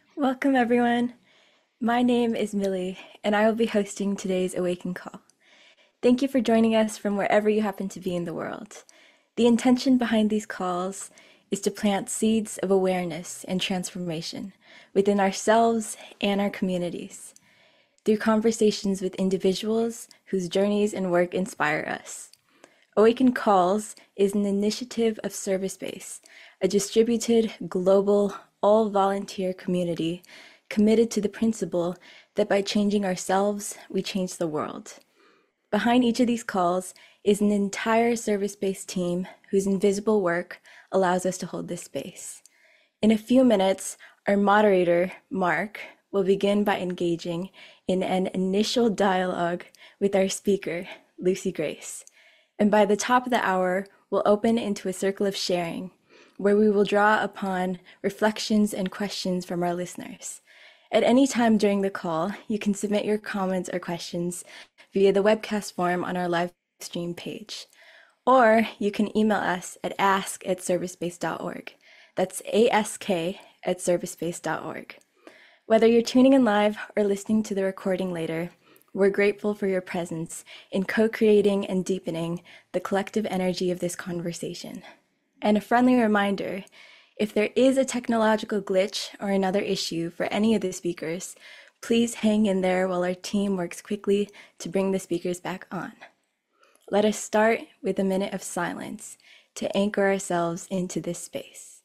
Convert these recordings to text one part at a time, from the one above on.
Welcome, everyone. My name is Millie, and I will be hosting today's Awaken Call. Thank you for joining us from wherever you happen to be in the world. The intention behind these calls is to plant seeds of awareness and transformation within ourselves and our communities through conversations with individuals whose journeys and work inspire us. Awaken Calls is an initiative of ServiceBase, a distributed, global, all volunteer community committed to the principle that by changing ourselves, we change the world. Behind each of these calls is an entire ServiceBase team whose invisible work allows us to hold this space. In a few minutes, our moderator, Mark, will begin by engaging in an initial dialogue with our speaker, Lucy Grace. And by the top of the hour, we'll open into a circle of sharing, where we will draw upon reflections and questions from our listeners. At any time during the call, you can submit your comments or questions via the webcast form on our live stream page. Or you can email us at ask@servicebase.org. That's ask@servicebase.org. Whether you're tuning in live or listening to the recording later, we're grateful for your presence in co-creating and deepening the collective energy of this conversation. And a friendly reminder, if there is a technological glitch or another issue for any of the speakers, please hang in there while our team works quickly to bring the speakers back on. Let us start with a minute of silence to anchor ourselves into this space.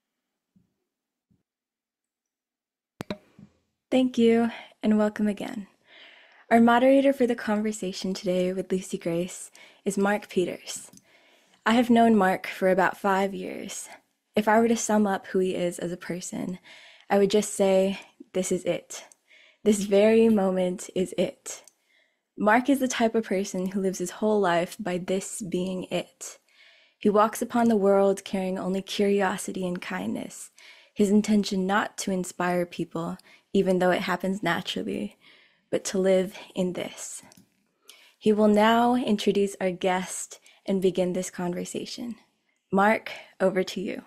Thank you, and welcome again. Our moderator for the conversation today with Lucy Grace is Mark Peters. I have known Mark for about 5 years. If I were to sum up who he is as a person, I would just say, this is it. This very moment is it. Mark is the type of person who lives his whole life by this being it. He walks upon the world carrying only curiosity and kindness, his intention not to inspire people, even though it happens naturally, but to live in this. He will now introduce our guest and begin this conversation. Mark, over to you.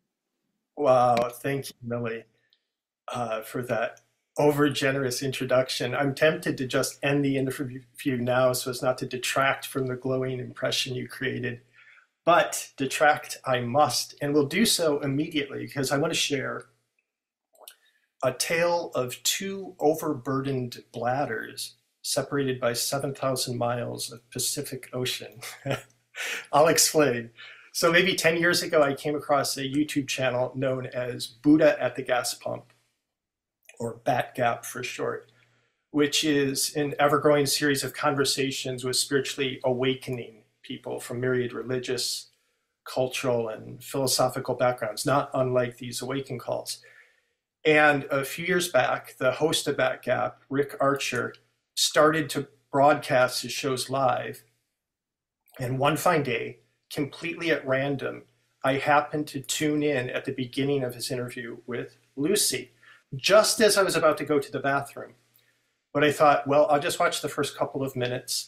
Wow, thank you, Millie, for that over generous introduction. I'm tempted to just end the interview now so as not to detract from the glowing impression you created. But detract I must, and will do so immediately because I want to share a tale of two overburdened bladders separated by 7,000 miles of Pacific Ocean. I'll explain. So maybe 10 years ago, I came across a YouTube channel known as Buddha at the Gas Pump, or Bat Gap for short, which is an ever-growing series of conversations with spiritually awakening people from myriad religious, cultural, and philosophical backgrounds, not unlike these Awaken calls. And a few years back, the host of Bat Gap, Rick Archer, started to broadcast his shows live. And one fine day, completely at random, I happened to tune in at the beginning of his interview with Lucy, just as I was about to go to the bathroom. But I thought, well, I'll just watch the first couple of minutes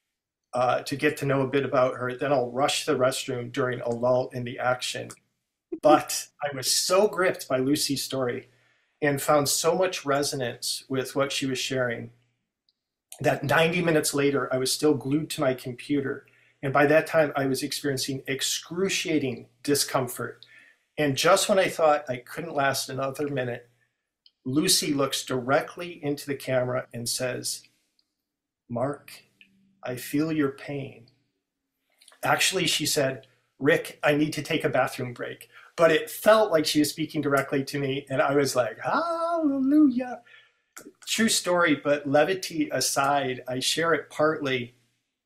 to get to know a bit about her. Then I'll rush to the restroom during a lull in the action. But I was so gripped by Lucy's story and found so much resonance with what she was sharing that 90 minutes later, I was still glued to my computer. And by that time, I was experiencing excruciating discomfort. And just when I thought I couldn't last another minute, Lucy looks directly into the camera and says, "Mark, I feel your pain." Actually, she said, "Rick, I need to take a bathroom break." But it felt like she was speaking directly to me. And I was like, hallelujah. True story, but levity aside, I share it partly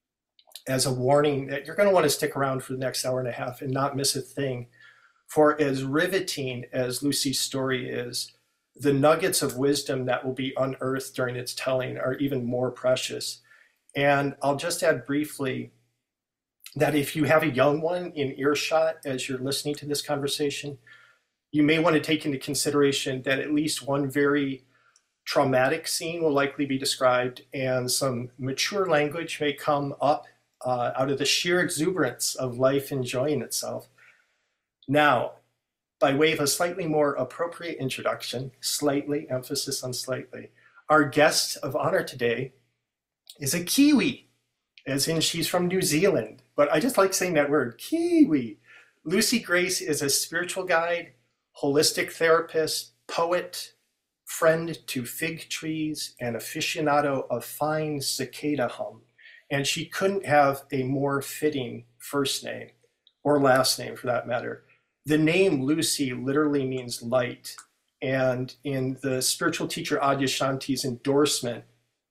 as a warning that you're going to want to stick around for the next hour and a half and not miss a thing. For as riveting as Lucy's story is, the nuggets of wisdom that will be unearthed during its telling are even more precious. And I'll just add briefly that if you have a young one in earshot as you're listening to this conversation, you may want to take into consideration that at least one very traumatic scene will likely be described, and some mature language may come up out of the sheer exuberance of life enjoying itself. Now, by way of a slightly more appropriate introduction, slightly, emphasis on slightly, our guest of honor today is a Kiwi, as in she's from New Zealand. But I just like saying that word, Kiwi. Lucy Grace is a spiritual guide, holistic therapist, poet, friend to fig trees, and aficionado of fine cicada hum. And she couldn't have a more fitting first name, or last name for that matter. The name Lucy literally means light. And in the spiritual teacher Adyashanti's endorsement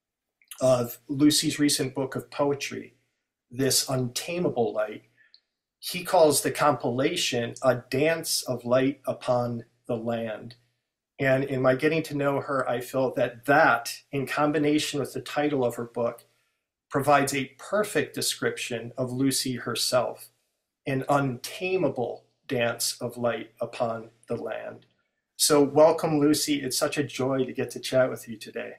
of Lucy's recent book of poetry, This Untamable Light, he calls the compilation a dance of light upon the land. And in my getting to know her, I felt that that, in combination with the title of her book, provides a perfect description of Lucy herself, an untamable dance of light upon the land. So welcome, Lucy. It's such a joy to get to chat with you today.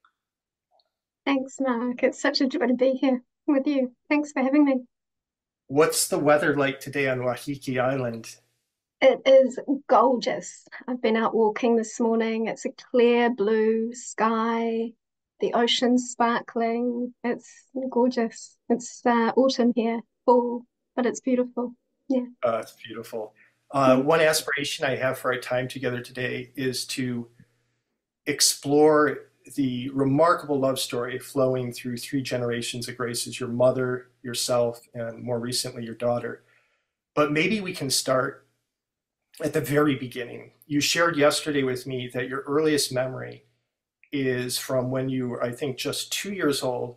Thanks, Mark. It's such a joy to be here with you. Thanks for having me. What's the weather like today on Waiheke Island? It is gorgeous. I've been out walking this morning. It's a clear blue sky, the ocean's sparkling. It's gorgeous. It's autumn here, fall, but it's beautiful. Yeah. It's beautiful. Mm. One aspiration I have for our time together today is to explore the remarkable love story flowing through three generations of Graces, your mother, yourself, and more recently, your daughter. But maybe we can start at the very beginning. You shared yesterday with me that your earliest memory is from when you were, I think, just 2 years old,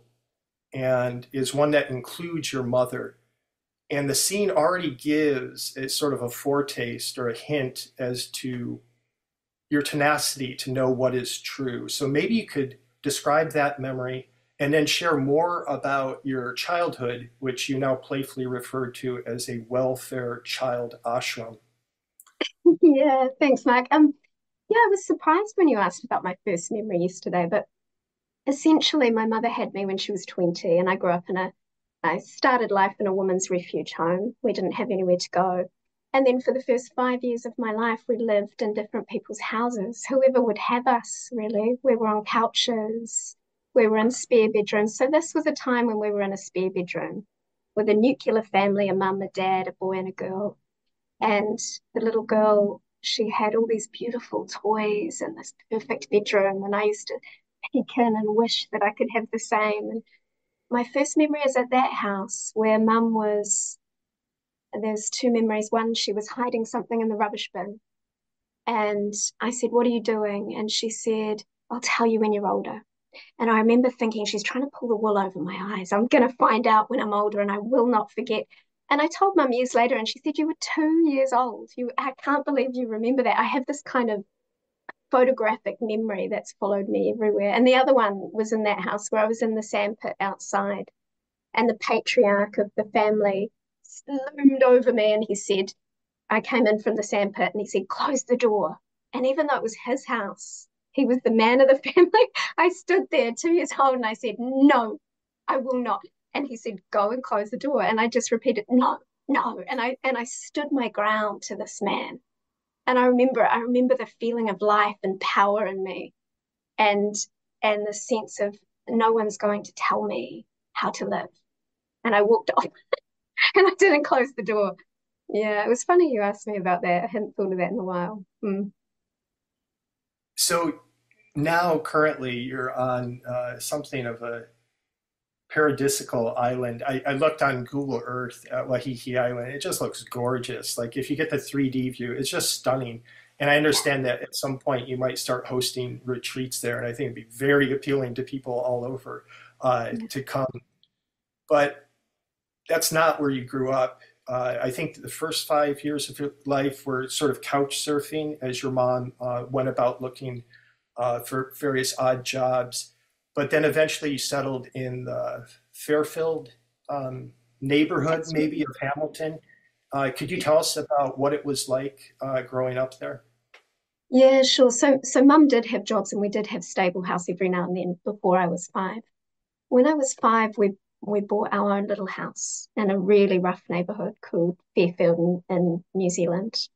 and is one that includes your mother. And the scene already gives a sort of a foretaste or a hint as to your tenacity to know what is true. So maybe you could describe that memory and then share more about your childhood, which you now playfully refer to as a welfare child ashram. Yeah, thanks, Mark. Yeah, I was surprised when you asked about my first memory yesterday, but essentially my mother had me when she was 20, and I started life in a woman's refuge home. We didn't have anywhere to go. And then for the first 5 years of my life, we lived in different people's houses, whoever would have us, really. We were on couches, we were in spare bedrooms. So this was a time when we were in a spare bedroom with a nuclear family, a mum, a dad, a boy, and a girl. And the little girl, she had all these beautiful toys and this perfect bedroom. And I used to peek in and wish that I could have the same. And my first memory is at that house where mum was. There's two memories. One, she was hiding something in the rubbish bin. And I said, "What are you doing?" And she said, "I'll tell you when you're older." And I remember thinking, she's trying to pull the wool over my eyes. I'm going to find out when I'm older and I will not forget. And I told mum years later, and she said, "You were 2 years old. I can't believe you remember that." I have this kind of photographic memory that's followed me everywhere. And the other one was in that house where I was in the sandpit outside, and the patriarch of the family loomed over me and he said, I came in from the sandpit and he said, "Close the door." And even though it was his house, he was the man of the family. I stood there 2 years old and I said, "No, I will not." And he said, "Go and close the door." And I just repeated, "No, no." And I stood my ground to this man. And I remember the feeling of life and power in me, and the sense of no one's going to tell me how to live. And I walked off and I didn't close the door. Yeah, it was funny you asked me about that. I hadn't thought of that in a while. Mm. So now, currently, you're on something of a paradisical island. I looked on Google Earth at Waiheke Island. It just looks gorgeous. Like if you get the 3D view, it's just stunning. And I understand that at some point you might start hosting retreats there, and I think it'd be very appealing to people all over to come. But that's not where you grew up. I think the first 5 years of your life were sort of couch surfing as your mom went about looking for various odd jobs. But then eventually you settled in the Fairfield neighborhood, That's maybe, of Hamilton. Could you tell us about what it was like growing up there? Yeah, sure. So mum did have jobs and we did have stable house every now and then before I was 5. When I was 5, we bought our own little house in a really rough neighborhood called Fairfield in New Zealand.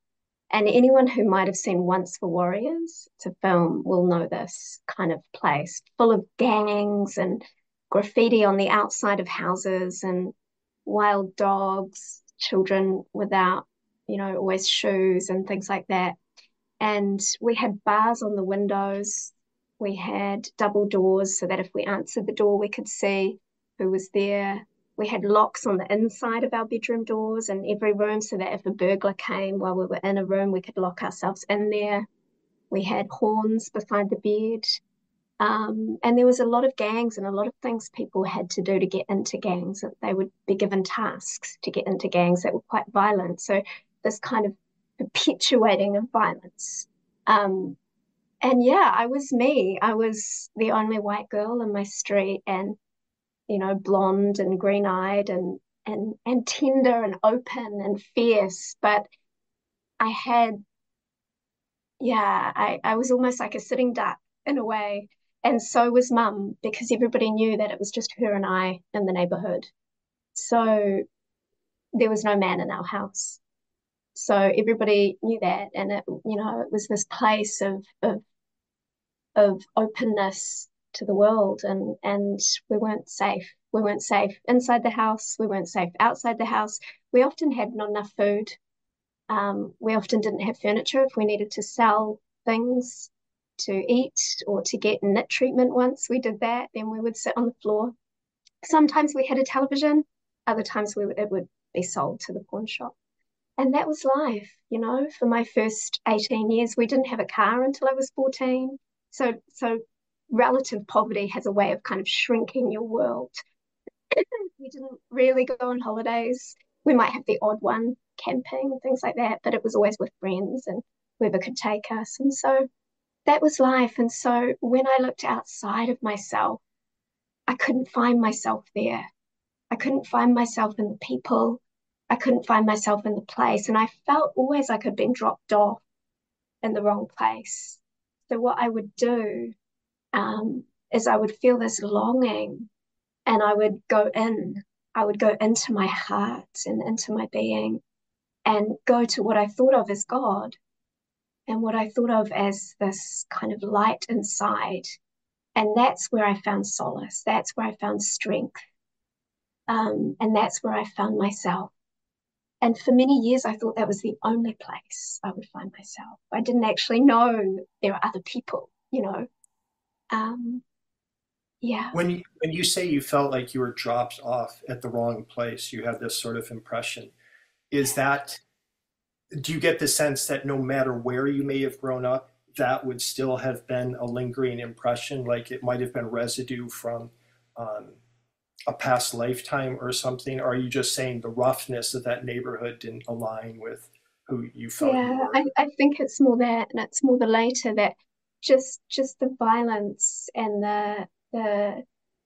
And anyone who might have seen Once for Warriors, it's a film, will know this kind of place full of gangs and graffiti on the outside of houses and wild dogs, children without, always shoes and things like that. And we had bars on the windows. We had double doors so that if we answered the door, we could see who was there. We had locks on the inside of our bedroom doors in every room so that if a burglar came while we were in a room, we could lock ourselves in there. We had horns beside the bed. And there was a lot of gangs and a lot of things people had to do to get into gangs. They would be given tasks to get into gangs that were quite violent. So this kind of perpetuating of violence. And yeah, I was me. I was the only white girl in my street and, blonde and green-eyed and tender and open and fierce. But I had, yeah, I was almost like a sitting duck in a way. And so was mum, because everybody knew that it was just her and I in the neighborhood. So there was no man in our house. So everybody knew that. And it was this place of openness to the world, and we weren't safe. We weren't safe inside the house. We weren't safe outside the house. We often had not enough food. We often didn't have furniture if we needed to sell things to eat or to get knit treatment. Once we did that, then we would sit on the floor. Sometimes we had a television. Other times it would be sold to the pawn shop. And that was life, for my first 18 years. We didn't have a car until I was 14. So relative poverty has a way of kind of shrinking your world. We didn't really go on holidays. We might have the odd one, camping, things like that, but it was always with friends and whoever could take us. And so that was life. And so when I looked outside of myself, I couldn't find myself there. I couldn't find myself in the people. I couldn't find myself in the place. And I felt always like I'd been dropped off in the wrong place. So what I would do is I would feel this longing and I would go in. I would go into my heart and into my being and go to what I thought of as God and what I thought of as this kind of light inside. And that's where I found solace. That's where I found strength. And that's where I found myself. And for many years, I thought that was the only place I would find myself. I didn't actually know there are other people. Um, yeah. When you say you felt like you were dropped off at the wrong place, you had this sort of impression. Is that, do you get the sense that no matter where you may have grown up, that would still have been a lingering impression, like it might have been residue from um, a past lifetime or something? Or are you just saying the roughness of that neighborhood didn't align with who you felt you Yeah, were? I think it's more that, and it's more the later that just the violence and the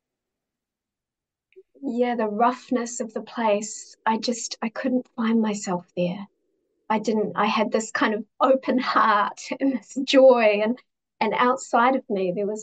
the roughness of the place. I couldn't find myself there. I had this kind of open heart and this joy, and outside of me there was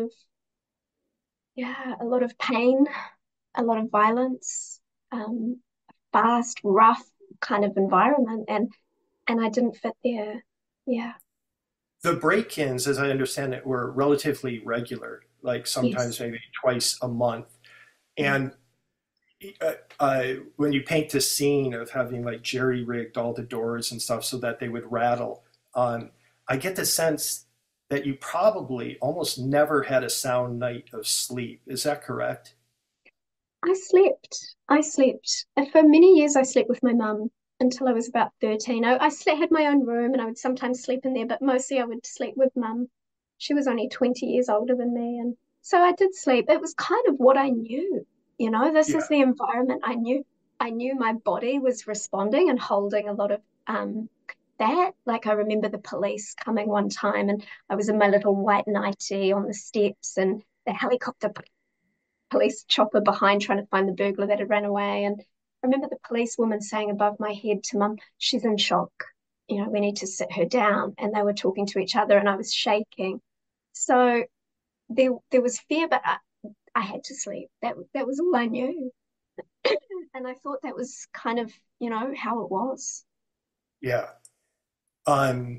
a lot of pain, a lot of violence, um, fast, rough kind of environment, and I didn't fit there. Yeah. The break-ins, as I understand it, were relatively regular, like Yes. sometimes maybe twice a month. Yeah. And when you paint the scene of having like jerry rigged all the doors and stuff so that they would rattle, I get the sense that you probably almost never had a sound night of sleep. Is that correct? I slept. I slept. And for many years, I slept with my mum until I was about 13. Had my own room and I would sometimes sleep in there, but mostly I would sleep with mum. She was only 20 years older than me. And so I did sleep. It was kind of what I knew. This is Yeah. the environment I knew. I knew my body was responding and holding a lot of that. Like I remember the police coming one time and I was in my little white nightie on the steps and the helicopter police chopper behind trying to find the burglar that had ran away. And I remember the policewoman saying above my head to mum, she's in shock. We need to sit her down. And they were talking to each other and I was shaking. So there was fear, but I had to sleep. That was all I knew. And I thought that was kind of, how it was. Yeah. Um,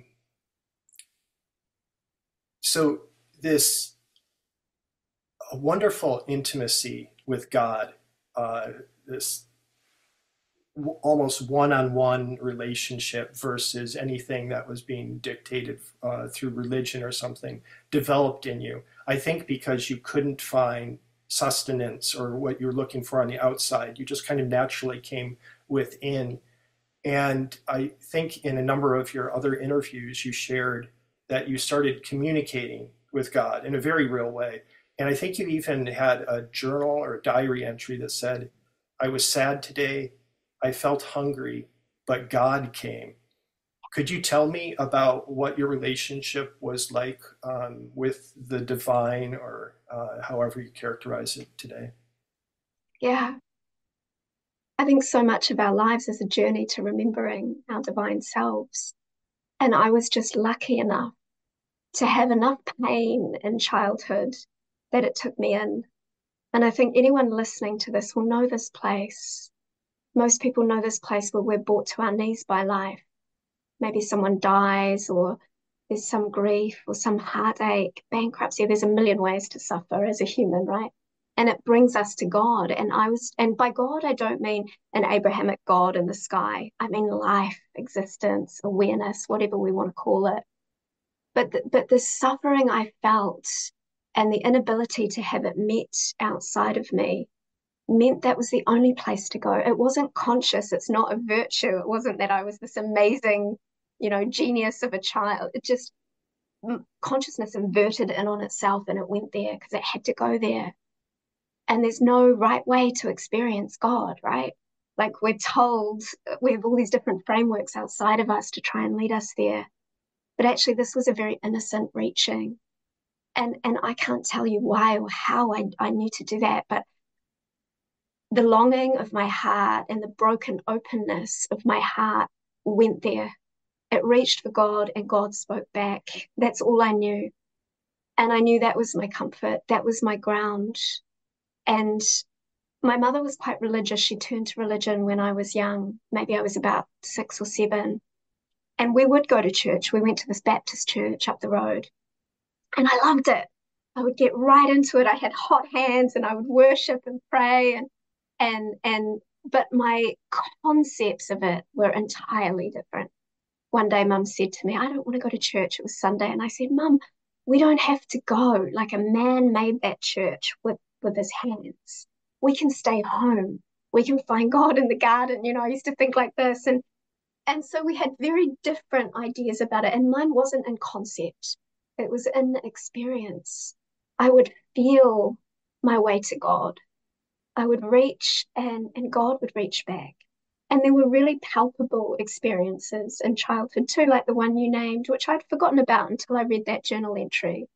so this wonderful intimacy with God, this almost one-on-one relationship versus anything that was being dictated through religion or something, developed in you. I think because you couldn't find sustenance or what you're looking for on the outside, you just kind of naturally came within. And I think in a number of your other interviews, you shared that you started communicating with God in a very real way. And I think you even had a journal or a diary entry that said, I was sad today. I felt hungry, but God came. Could you tell me about what your relationship was like with the divine, or however you characterize it today? Yeah, I think so much of our lives is a journey to remembering our divine selves. And I was just lucky enough to have enough pain in childhood that it took me in. And I think anyone listening to this will know this place. Most people know this place where we're brought to our knees by life. Maybe someone dies, or there's some grief or some heartache, bankruptcy. There's a million ways to suffer as a human, right? And it brings us to God. And by God, I don't mean an Abrahamic God in the sky. I mean life, existence, awareness, whatever we want to call it. But the suffering I felt and the inability to have it met outside of me meant that was the only place to go. It wasn't conscious. It's not a virtue. It wasn't that I was this amazing, genius of a child. It just, consciousness inverted in on itself and it went there because it had to go there. And there's no right way to experience God, right? Like we're told we have all these different frameworks outside of us to try and lead us there. But actually, this was a very innocent reaching. And I can't tell you why or how I knew to do that, but the longing of my heart and the broken openness of my heart went there. It reached for God and God spoke back. That's all I knew. And I knew that was my comfort. That was my ground. And my mother was quite religious. She turned to religion when I was young. Maybe I was about 6 or 7. And we would go to church. We went to this Baptist church up the road. And I loved it. I would get right into it. I had hot hands and I would worship and pray and but my concepts of it were entirely different. One day Mum said to me, I don't want to go to church. It was Sunday. And I said, Mum, we don't have to go. Like a man made that church with his hands. We can stay home. We can find God in the garden. I used to think like this. And so we had very different ideas about it. And mine wasn't in concept. It was in experience. I would feel my way to God. I would reach and God would reach back. And there were really palpable experiences in childhood too, like the one you named, which I'd forgotten about until I read that journal entry.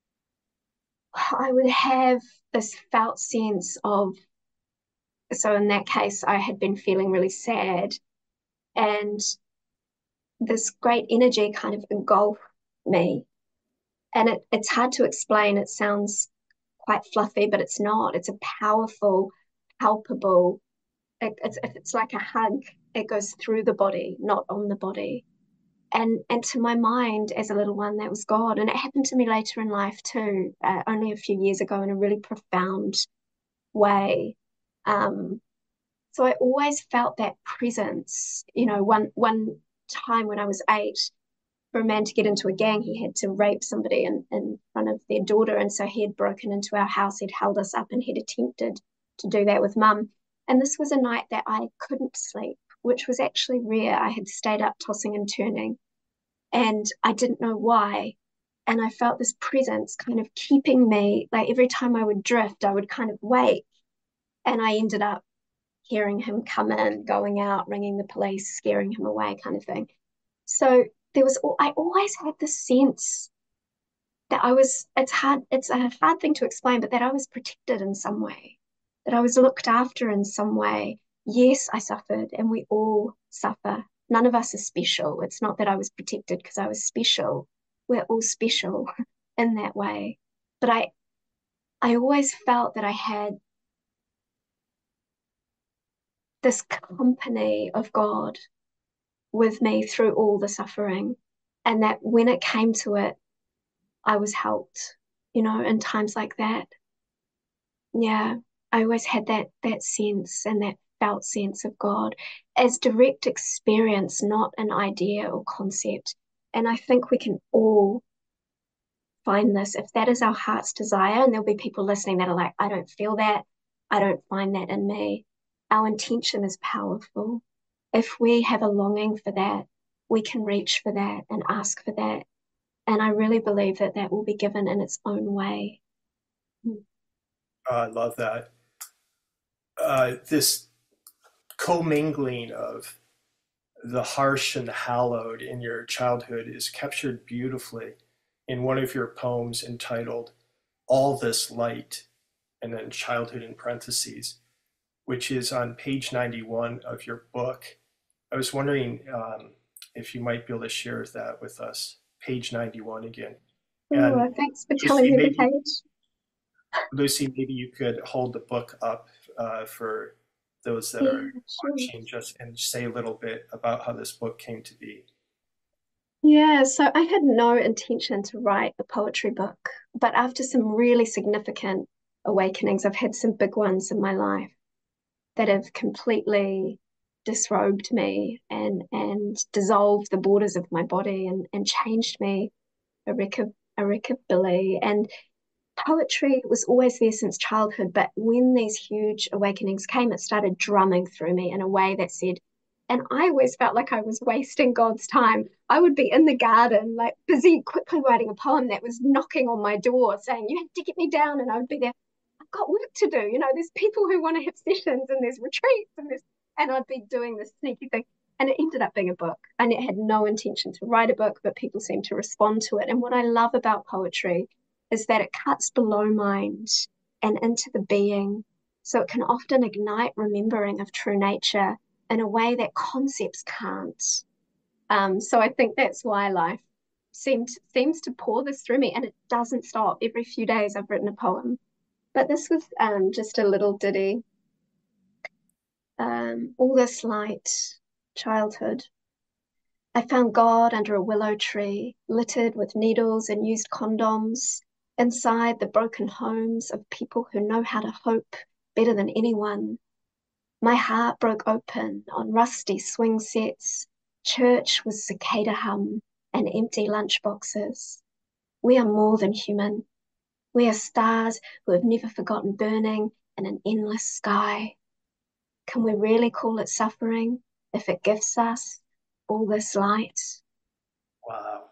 I would have this felt sense of, so in that case, I had been feeling really sad, and this great energy kind of engulfed me. And it's hard to explain. It sounds quite fluffy, but it's not. It's a powerful, palpable, it's like a hug. It goes through the body, not on the body. And to my mind as a little one, that was God. And it happened to me later in life too, only a few years ago in a really profound way. Um, so I always felt that presence. One time when I was 8, for a man to get into a gang, he had to rape somebody in front of their daughter. And so he had broken into our house, he'd held us up, and he'd attempted to do that with Mum. And this was a night that I couldn't sleep, which was actually rare. I had stayed up tossing and turning, and I didn't know why. And I felt this presence kind of keeping me, like every time I would drift, I would kind of wake. And I ended up hearing him come in, going out, ringing the police, scaring him away, kind of thing. So I always had this sense that it's a hard thing to explain, but that I was protected in some way, that I was looked after in some way. Yes, I suffered, and we all suffer. None of us are special. It's not that I was protected because I was special. We're all special in that way. But I always felt that I had this company of God with me through all the suffering. and that when it came to it, I was helped, in times like that. Yeah, I always had that sense and that felt sense of God as direct experience, not an idea or concept. And I think we can all find this if that is our heart's desire. And there'll be people listening that are like, I don't feel that. I don't find that in me. Our intention is powerful. If we have a longing for that, we can reach for that and ask for that. And I really believe that that will be given in its own way. I love that. This commingling of the harsh and the hallowed in your childhood is captured beautifully in one of your poems entitled All This Light, and then childhood in parentheses, which is on page 91 of your book. I was wondering if you might be able to share that with us. Page 91 again. And Oh, thanks for telling Lucy, me the maybe page. Lucy, maybe you could hold the book up for those that Yeah, are sure. watching, just and say a little bit about how this book came to be. Yeah, so I had no intention to write a poetry book, but after some really significant awakenings, I've had some big ones in my life that have completely disrobed me and dissolved the borders of my body and changed me irrecoverably. And poetry was always there since childhood, but when these huge awakenings came, it started drumming through me in a way that said, and I always felt like I was wasting God's time. I would be in the garden, like busy quickly writing a poem that was knocking on my door saying, you have to get me down. And I would be there, I've got work to do. There's people who want to have sessions and there's retreats and I'd be doing this sneaky thing. And it ended up being a book. And it had no intention to write a book, but people seemed to respond to it. And what I love about poetry is that it cuts below mind and into the being. So it can often ignite remembering of true nature in a way that concepts can't. So I think that's why life seems to pour this through me, and it doesn't stop. Every few days I've written a poem. But this was just a little ditty. All this light, childhood. I found God under a willow tree, littered with needles and used condoms, inside the broken homes of people who know how to hope better than anyone. My heart broke open on rusty swing sets, church with cicada hum and empty lunchboxes. We are more than human. We are stars who have never forgotten burning in an endless sky. Can we really call it suffering if it gives us all this light? Wow.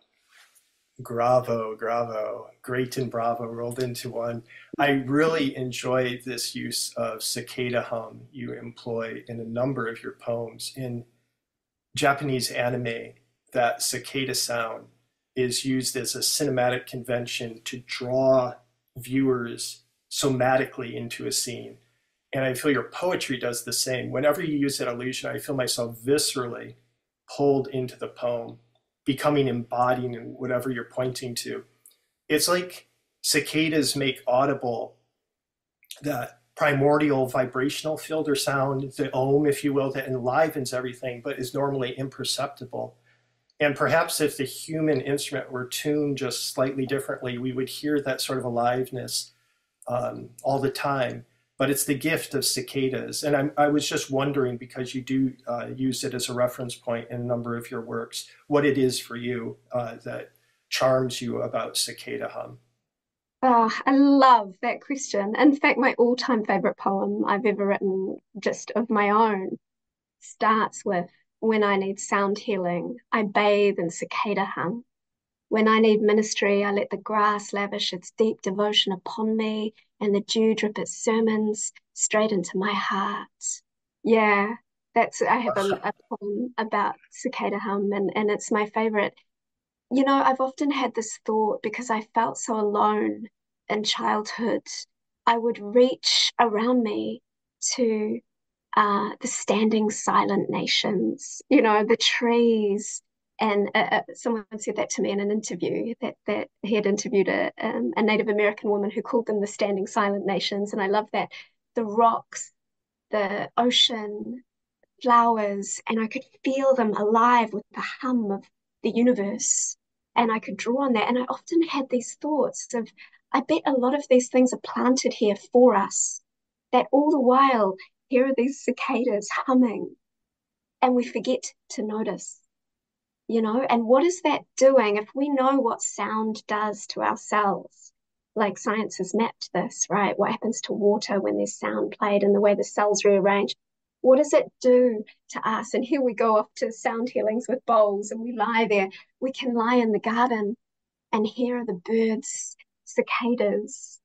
Bravo, bravo. Great and bravo rolled into one. I really enjoy this use of cicada hum you employ in a number of your poems. In Japanese anime, that cicada sound is used as a cinematic convention to draw viewers somatically into a scene. And I feel your poetry does the same. Whenever you use that illusion, I feel myself viscerally pulled into the poem, becoming embodied in whatever you're pointing to. It's like cicadas make audible that primordial vibrational field or sound, the ohm, if you will, that enlivens everything, but is normally imperceptible. And perhaps if the human instrument were tuned just slightly differently, we would hear that sort of aliveness all the time. But it's the gift of cicadas. And I was just wondering, because you do use it as a reference point in a number of your works, what it is for you that charms you about cicada hum. Oh, I love that question. In fact, my all-time favorite poem I've ever written, just of my own, starts with, when I need sound healing, I bathe in cicada hum. When I need ministry, I let the grass lavish its deep devotion upon me and the dew drip its sermons straight into my heart. Yeah, I have a poem about cicada hum and it's my favorite. I've often had this thought because I felt so alone in childhood. I would reach around me to the standing silent nations, the trees. And someone said that to me in an interview that he had interviewed a Native American woman who called them the standing silent nations. And I love that. The rocks, the ocean, flowers, and I could feel them alive with the hum of the universe. And I could draw on that. And I often had these thoughts of, I bet a lot of these things are planted here for us, that all the while, here are these cicadas humming, and we forget to notice, And what is that doing? If we know what sound does to our cells, like science has mapped this, right? What happens to water when there's sound played and the way the cells rearrange? What does it do to us? And here we go off to sound healings with bowls, and we lie there. We can lie in the garden and hear the birds, cicadas.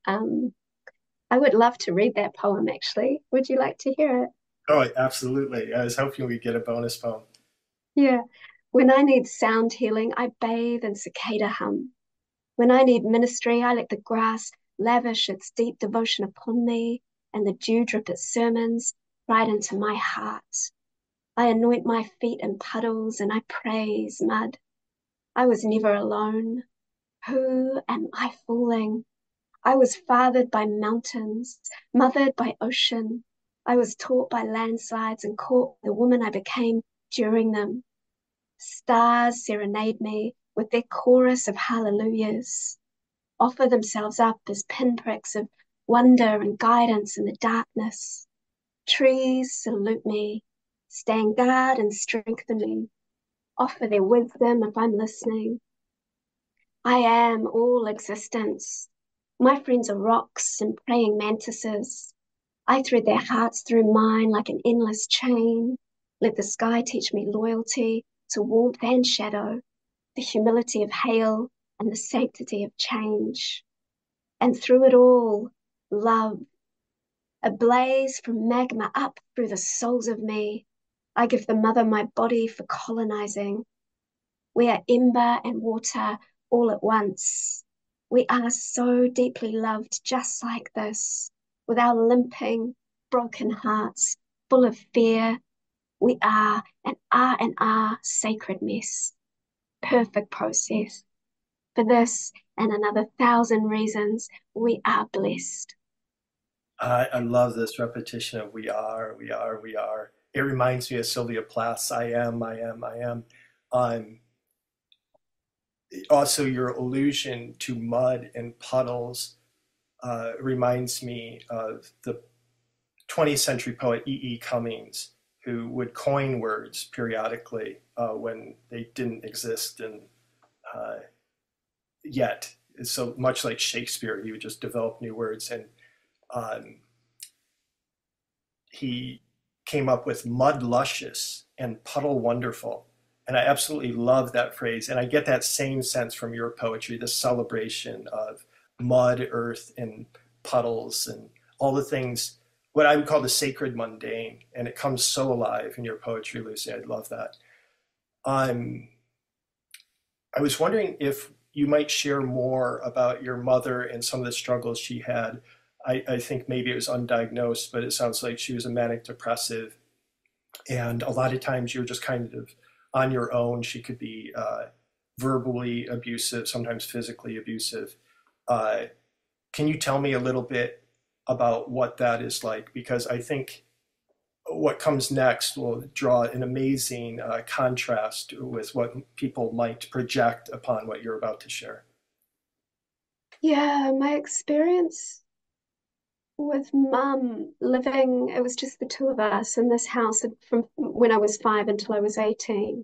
I would love to read that poem, actually. Would you like to hear it? Oh, absolutely. I was hoping we'd get a bonus poem. Yeah. When I need sound healing, I bathe in cicada hum. When I need ministry, I let the grass lavish its deep devotion upon me, and the dew drip its sermons right into my heart. I anoint my feet in puddles, and I praise mud. I was never alone. Who am I fooling? I was fathered by mountains, mothered by ocean. I was taught by landslides and caught the woman I became during them. Stars serenade me with their chorus of hallelujahs, offer themselves up as pinpricks of wonder and guidance in the darkness. Trees salute me, stand guard and strengthen me, offer their wisdom if I'm listening. I am all existence. My friends are rocks and praying mantises. I thread their hearts through mine like an endless chain. Let the sky teach me loyalty to warmth and shadow, the humility of hail and the sanctity of change. And through it all, love, a blaze from magma up through the souls of me. I give the mother my body for colonizing. We are ember and water all at once. We are so deeply loved just like this, with our limping, broken hearts, full of fear. We are an sacred mess. Perfect process. For this and another thousand reasons, we are blessed. I love this repetition of we are, we are, we are. It reminds me of Sylvia Plath's I am, I am, I am. Um, Also, your allusion to mud and puddles reminds me of the 20th century poet E. E. Cummings, who would coin words periodically when they didn't exist and uh, yet. So much like Shakespeare, he would just develop new words, and um, he came up with mud luscious and puddle wonderful. And I absolutely love that phrase. And I get that same sense from your poetry, this celebration of mud, earth, and puddles and all the things, what I would call the sacred mundane. And it comes so alive in your poetry, Lucy. I love that. Um, I was wondering if you might share more about your mother and some of the struggles she had. I think maybe it was undiagnosed, but it sounds like she was a manic depressive. And a lot of times you're just kind of on your own. She could be verbally abusive, sometimes physically abusive. Uh, can you tell me a little bit about what that is like? Because I think what comes next will draw an amazing contrast with what people might project upon what you're about to share. Yeah, my experience with mum living, it was just the two of us in this house from when I was 5 until I was 18.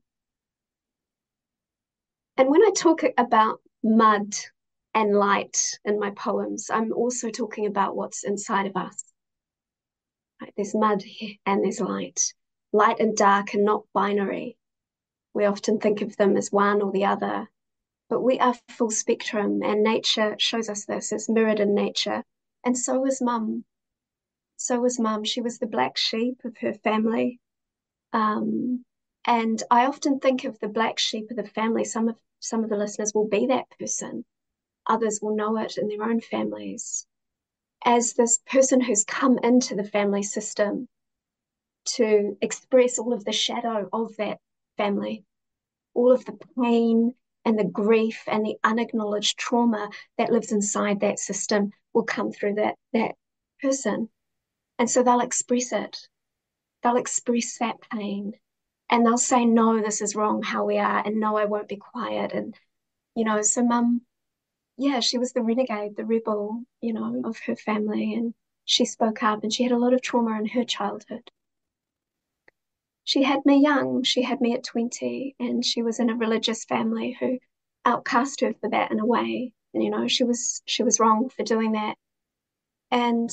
And when I talk about mud and light in my poems, I'm also talking about what's inside of us. Right? There's mud and there's light. Light and dark are not binary. We often think of them as one or the other, but we are full spectrum, and nature shows us this. It's mirrored in nature. And so was mum. So was mum. She was the black sheep of her family. Um, and I often think of the black sheep of the family. Some of the listeners will be that person. Others will know it in their own families as this person who's come into the family system to express all of the shadow of that family, all of the pain and the grief and the unacknowledged trauma that lives inside that system will come through that person. And so they'll express it. They'll express that pain. And they'll say, no, this is wrong how we are, and no, I won't be quiet. And So mum, yeah, she was the renegade, the rebel, of her family, and she spoke up, and she had a lot of trauma in her childhood. She had me young, she had me at 20, and she was in a religious family who outcast her for that in a way. And she was wrong for doing that. And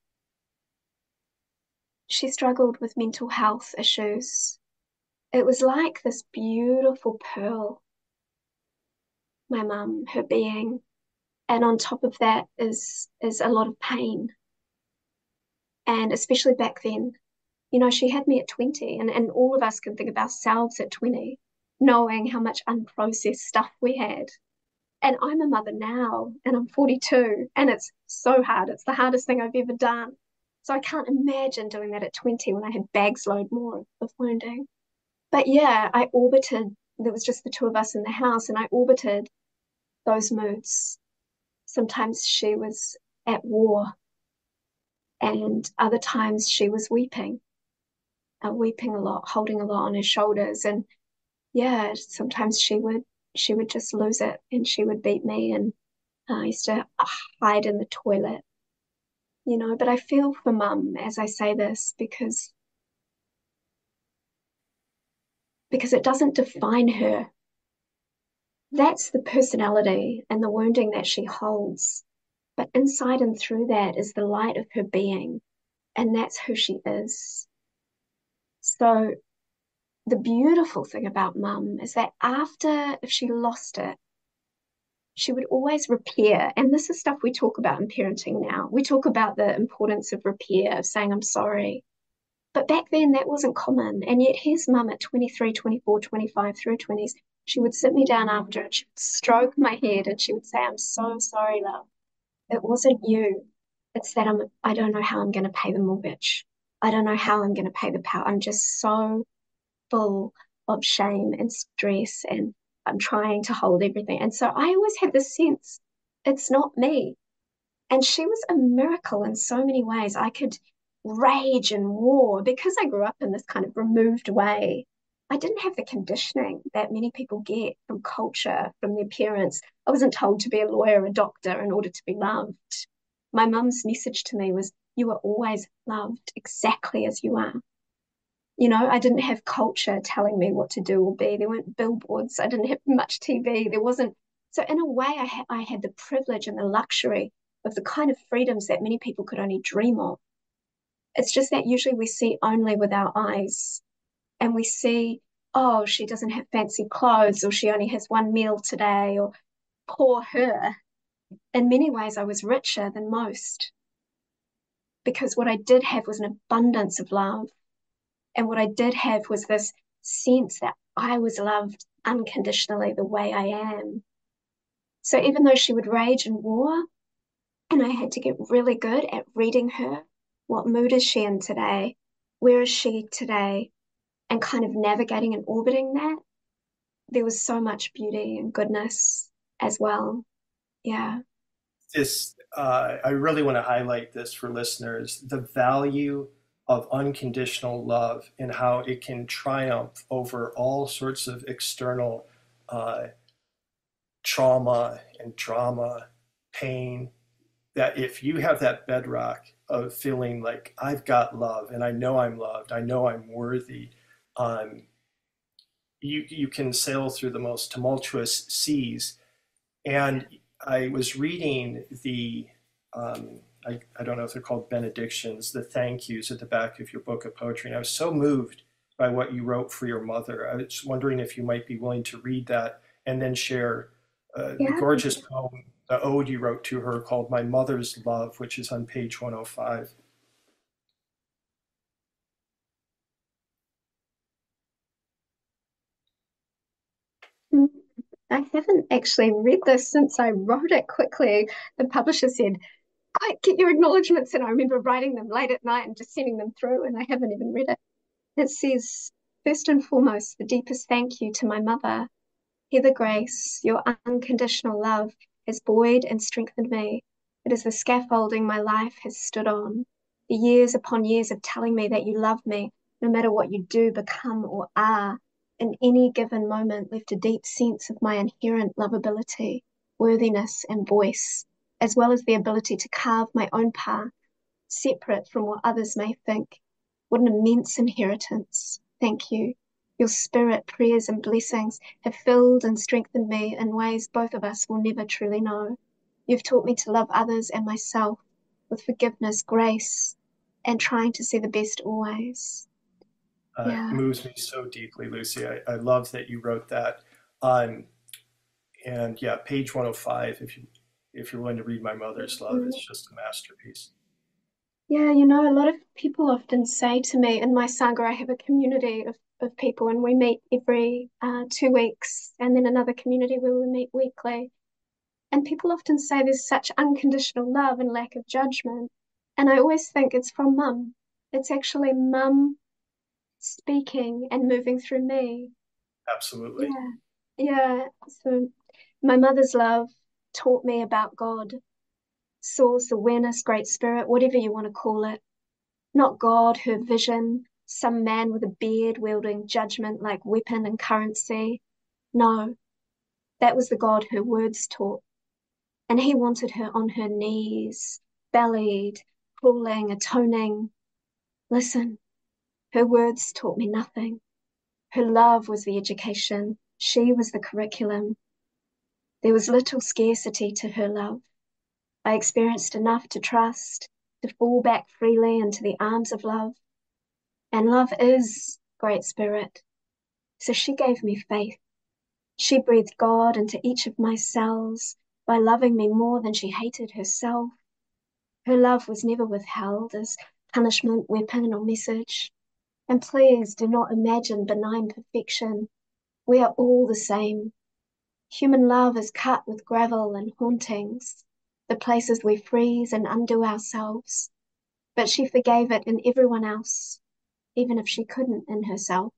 she struggled with mental health issues. It was like this beautiful pearl, my mum, her being. And on top of that is a lot of pain. And especially back then, she had me at 20, and all of us can think of ourselves at 20, knowing how much unprocessed stuff we had. And I'm a mother now, and I'm 42, and it's so hard. It's the hardest thing I've ever done. So I can't imagine doing that at 20 when I had bags load more of wounding. But yeah, I orbited, there was just the two of us in the house, and I orbited those moods. Sometimes she was at war, and other times she was weeping a lot, holding a lot on her shoulders. And yeah, sometimes she would just lose it and she would beat me, and I used to hide in the toilet, But I feel for mum as I say this because it doesn't define her. That's the personality and the wounding that she holds. But inside and through that is the light of her being, and that's who she is. So the beautiful thing about mum is that if she lost it, she would always repair. And this is stuff we talk about in parenting now. We talk about the importance of repair, of saying, I'm sorry. But back then, that wasn't common. And yet, here's mum at 23, 24, 25, through 20s. She would sit me down after and she would stroke my head and she would say, I'm so sorry, love. It wasn't you. It's that I don't know how I'm going to pay the mortgage. I don't know how I'm going to pay the power. I'm just so full of shame and stress, and I'm trying to hold everything. And so I always had this sense it's not me. And she was a miracle in so many ways. I could rage and war because I grew up in this kind of removed way. I didn't have the conditioning that many people get from culture, from their parents. I wasn't told to be a lawyer, a doctor in order to be loved. My mum's message to me was, you are always loved exactly as you are. I didn't have culture telling me what to do or be. There weren't billboards. I didn't have much TV. There wasn't. So in a way, I had the privilege and the luxury of the kind of freedoms that many people could only dream of. It's just that usually we see only with our eyes, and we see, oh, she doesn't have fancy clothes, or she only has one meal today, or poor her. In many ways, I was richer than most because what I did have was an abundance of love. And what I did have was this sense that I was loved unconditionally the way I am. So even though she would rage and war, and I had to get really good at reading her, what mood is she in today? Where is she today? And kind of navigating and orbiting that, there was so much beauty and goodness as well. Yeah. I really want to highlight this for listeners, the value of unconditional love and how it can triumph over all sorts of external uh, trauma and drama, pain. That if you have that bedrock of feeling like I've got love and I know I'm loved, I know I'm worthy, um, you can sail through the most tumultuous seas. And I was reading I don't know if they're called benedictions, the thank yous at the back of your book of poetry. And I was so moved by what you wrote for your mother. I was wondering if you might be willing to read that and then share the Yeah. gorgeous poem, the ode you wrote to her called My Mother's Love, which is on page 105. Mm. I haven't actually read this since I wrote it quickly. The publisher said, quick, get your acknowledgements. And I remember writing them late at night and just sending them through, and I haven't even read it. It says, first and foremost, the deepest thank you to my mother. Heather Grace, your unconditional love has buoyed and strengthened me. It is the scaffolding my life has stood on. The years upon years of telling me that you love me, no matter what you do, become, or are. in any given moment left a deep sense of my inherent lovability, worthiness, and voice, as well as the ability to carve my own path, separate from what others may think. What an immense inheritance. Thank you. Your spirit, prayers, and blessings have filled and strengthened me in ways both of us will never truly know. You've taught me to love others and myself with forgiveness, grace, and trying to see the best always. It Yeah. moves me so deeply, Lucy. I love that you wrote that. Um, and yeah, page 105, if you're willing to read My Mother's Love, it's just a masterpiece. Yeah, you know, a lot of people often say to me, in my Sangha, I have a community of people, and we meet every 2 weeks, and then another community where we meet weekly. And people often say there's such unconditional love and lack of judgment. And I always think it's from mum. It's actually mum speaking and moving through me. Absolutely. Yeah, yeah. So my mother's love taught me about God, source, awareness, great spirit, whatever you want to call it. Not God, her vision, some man with a beard wielding judgment like weapon and currency. No, that was the God her words taught. And he wanted her on her knees, bellied, crawling, atoning. Listen, her words taught me nothing. Her love was the education. She was the curriculum. There was little scarcity to her love. I experienced enough to trust, to fall back freely into the arms of love. And love is great spirit. So she gave me faith. She breathed God into each of my cells by loving me more than she hated herself. Her love was never withheld as punishment, weapon, or message. And please do not imagine benign perfection. We are all the same. Human love is cut with gravel and hauntings, the places we freeze and undo ourselves. But she forgave it in everyone else, even if she couldn't in herself.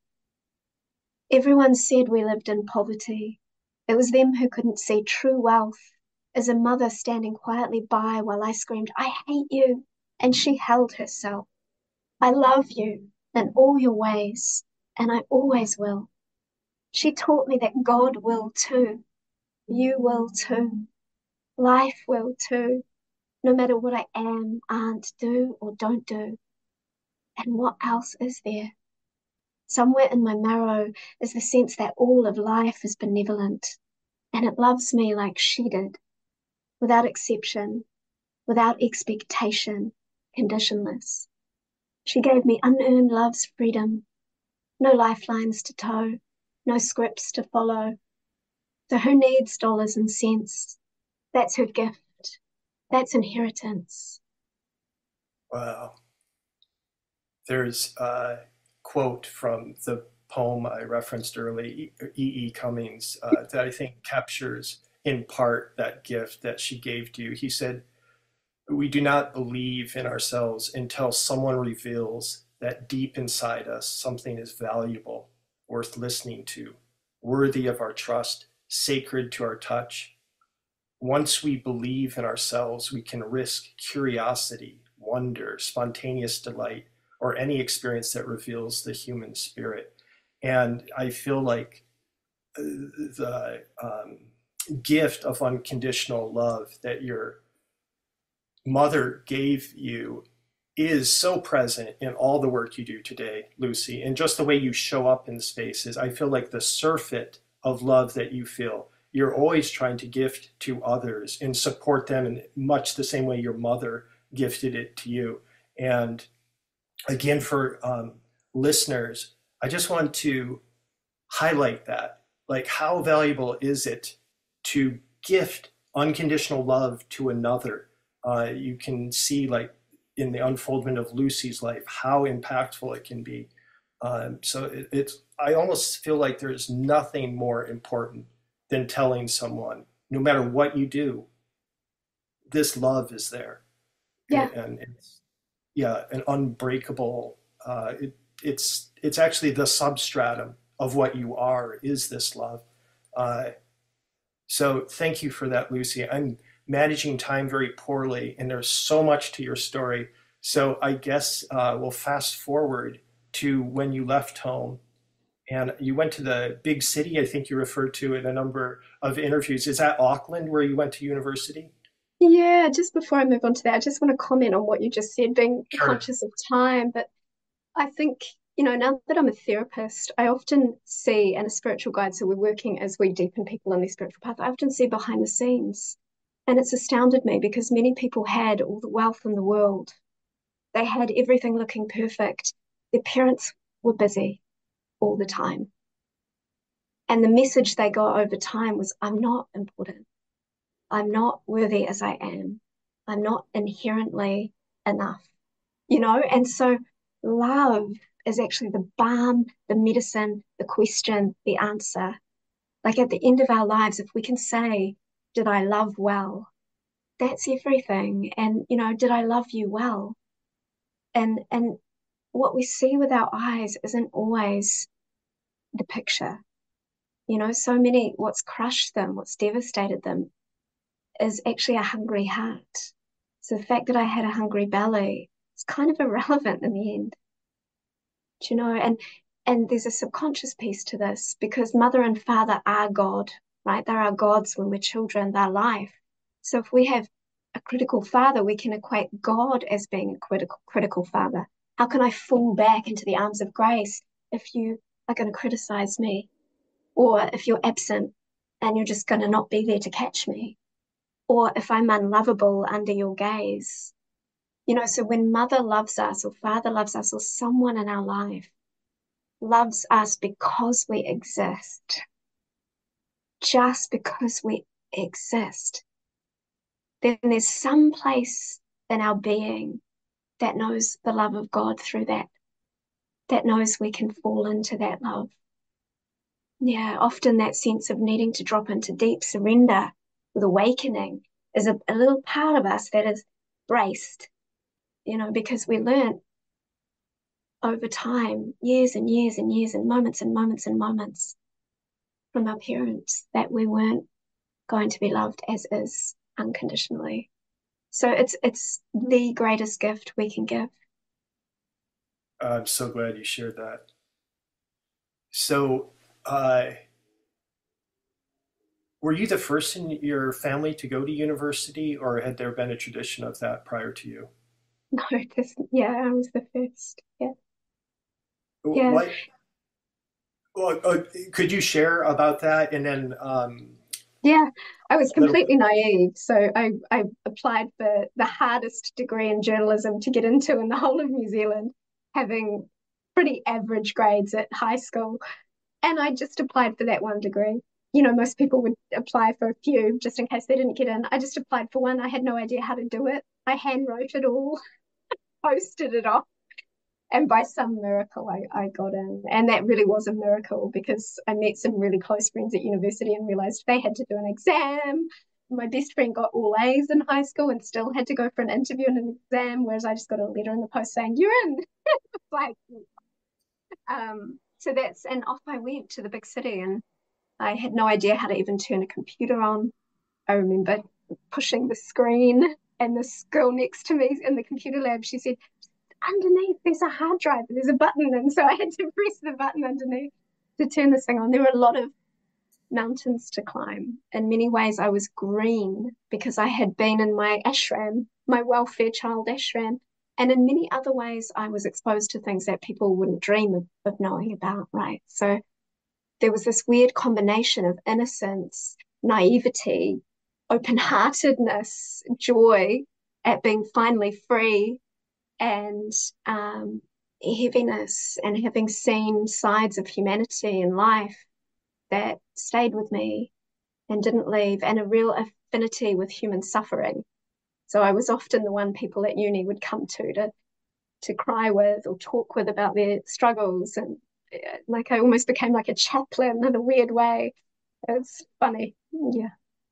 Everyone said we lived in poverty. It was them who couldn't see true wealth, as a mother standing quietly by while I screamed, I hate you, and she held herself. I love you in all your ways, and I always will. She taught me that God will too. You will too. Life will too, no matter what I am, aren't, do, or don't do. And what else is there? Somewhere in my marrow is the sense that all of life is benevolent, and it loves me like she did, without exception, without expectation, conditionless. She gave me unearned love's freedom, no lifelines to tow, no scripts to follow. So who needs dollars and cents? That's her gift. That's inheritance. Wow. There's a quote from the poem I referenced early, E. E. Cummings, that I think captures in part that gift that she gave to you. He said, we do not believe in ourselves until someone reveals that deep inside us something is valuable, worth listening to, worthy of our trust, sacred to our touch. Once we believe in ourselves, we can risk curiosity, wonder, spontaneous delight, or any experience that reveals the human spirit. And I feel like the gift of unconditional love that your mother gave you is so present in all the work you do today, Lucy, and just the way you show up in spaces. I feel like the surfeit of love that you feel, you're always trying to gift to others and support them in much the same way your mother gifted it to you. And again, for listeners, I just want to highlight that. Like, how valuable is it to gift unconditional love to another? You can see, like, in the unfoldment of Lucy's life, how impactful it can be. It's, I almost feel like there's nothing more important than telling someone, no matter what you do, this love is there. Yeah. And it's, yeah, an unbreakable, it's actually the substratum of what you are, is this love. Uh, so thank you for that, Lucy. I'm managing time very poorly, and there's so much to your story. So I guess we'll fast forward to when you left home And you went to the big city, I think you referred to in a number of interviews. Is that Auckland where you went to university? Yeah, just before I move on to that, I just want to comment on what you just said, being Sure. conscious of time. But I think, now that I'm a therapist, I often see, and a spiritual guide, so we're working as we deepen people on their spiritual path, I often see behind the scenes. And it's astounded me because many people had all the wealth in the world. They had everything looking perfect. Their parents were busy all the time. And the message they got over time was, I'm not important. I'm not worthy as I am. I'm not inherently enough, And so love is actually the balm, the medicine, the question, the answer. Like at the end of our lives, if we can say, did I love well? That's everything. And, did I love you well? And what we see with our eyes isn't always the picture. So many, what's crushed them, what's devastated them is actually a hungry heart. So the fact that I had a hungry belly is kind of irrelevant in the end. Do you know? And there's a subconscious piece to this because mother and father are God, right? They're our gods when we're children, they're life. So if we have a critical father, we can equate God as being a critical father. How can I fall back into the arms of grace if you are going to criticize me? Or if you're absent and you're just going to not be there to catch me? Or if I'm unlovable under your gaze? So when mother loves us or father loves us or someone in our life loves us because we exist, just because we exist, then there's some place in our being that knows the love of God through that knows we can fall into that love. Yeah, often that sense of needing to drop into deep surrender with awakening is a little part of us that is braced, because we learn over time, years and years and years, and moments and moments and moments from our parents that we weren't going to be loved as is unconditionally. So it's the greatest gift we can give. I'm so glad you shared that. So, uh, were you the first in your family to go to university, or had there been a tradition of that prior to you? No, yeah, I was the first. Yeah, yeah, What, well, could you share about that? And then yeah. I was a little, completely naive. So I applied for the hardest degree in journalism to get into in the whole of New Zealand, having pretty average grades at high school. And I just applied for that one degree. Most people would apply for a few just in case they didn't get in. I just applied for one. I had no idea how to do it. I hand wrote it all, posted it off, and by some miracle, I got in. And that really was a miracle because I met some really close friends at university and realized they had to do an exam. My best friend got all A's in high school and still had to go for an interview and an exam, whereas I just got a letter in the post saying, you're in. Like, so and off I went to the big city and I had no idea how to even turn a computer on. I remember pushing the screen and this girl next to me in the computer lab, she said, underneath there's a hard drive, there's a button. And so I had to press the button underneath to turn this thing on. There were a lot of mountains to climb. In many ways, I was green because I had been in my ashram, my welfare child ashram. And in many other ways, I was exposed to things that people wouldn't dream of knowing about, right? So there was this weird combination of innocence, naivety, open heartedness, joy at being finally free, and heaviness and having seen sides of humanity and life that stayed with me and didn't leave, and a real affinity with human suffering. So I was often the one people at uni would come to cry with or talk with about their struggles, and like I almost became like a chaplain in a weird way. It's funny. Yeah.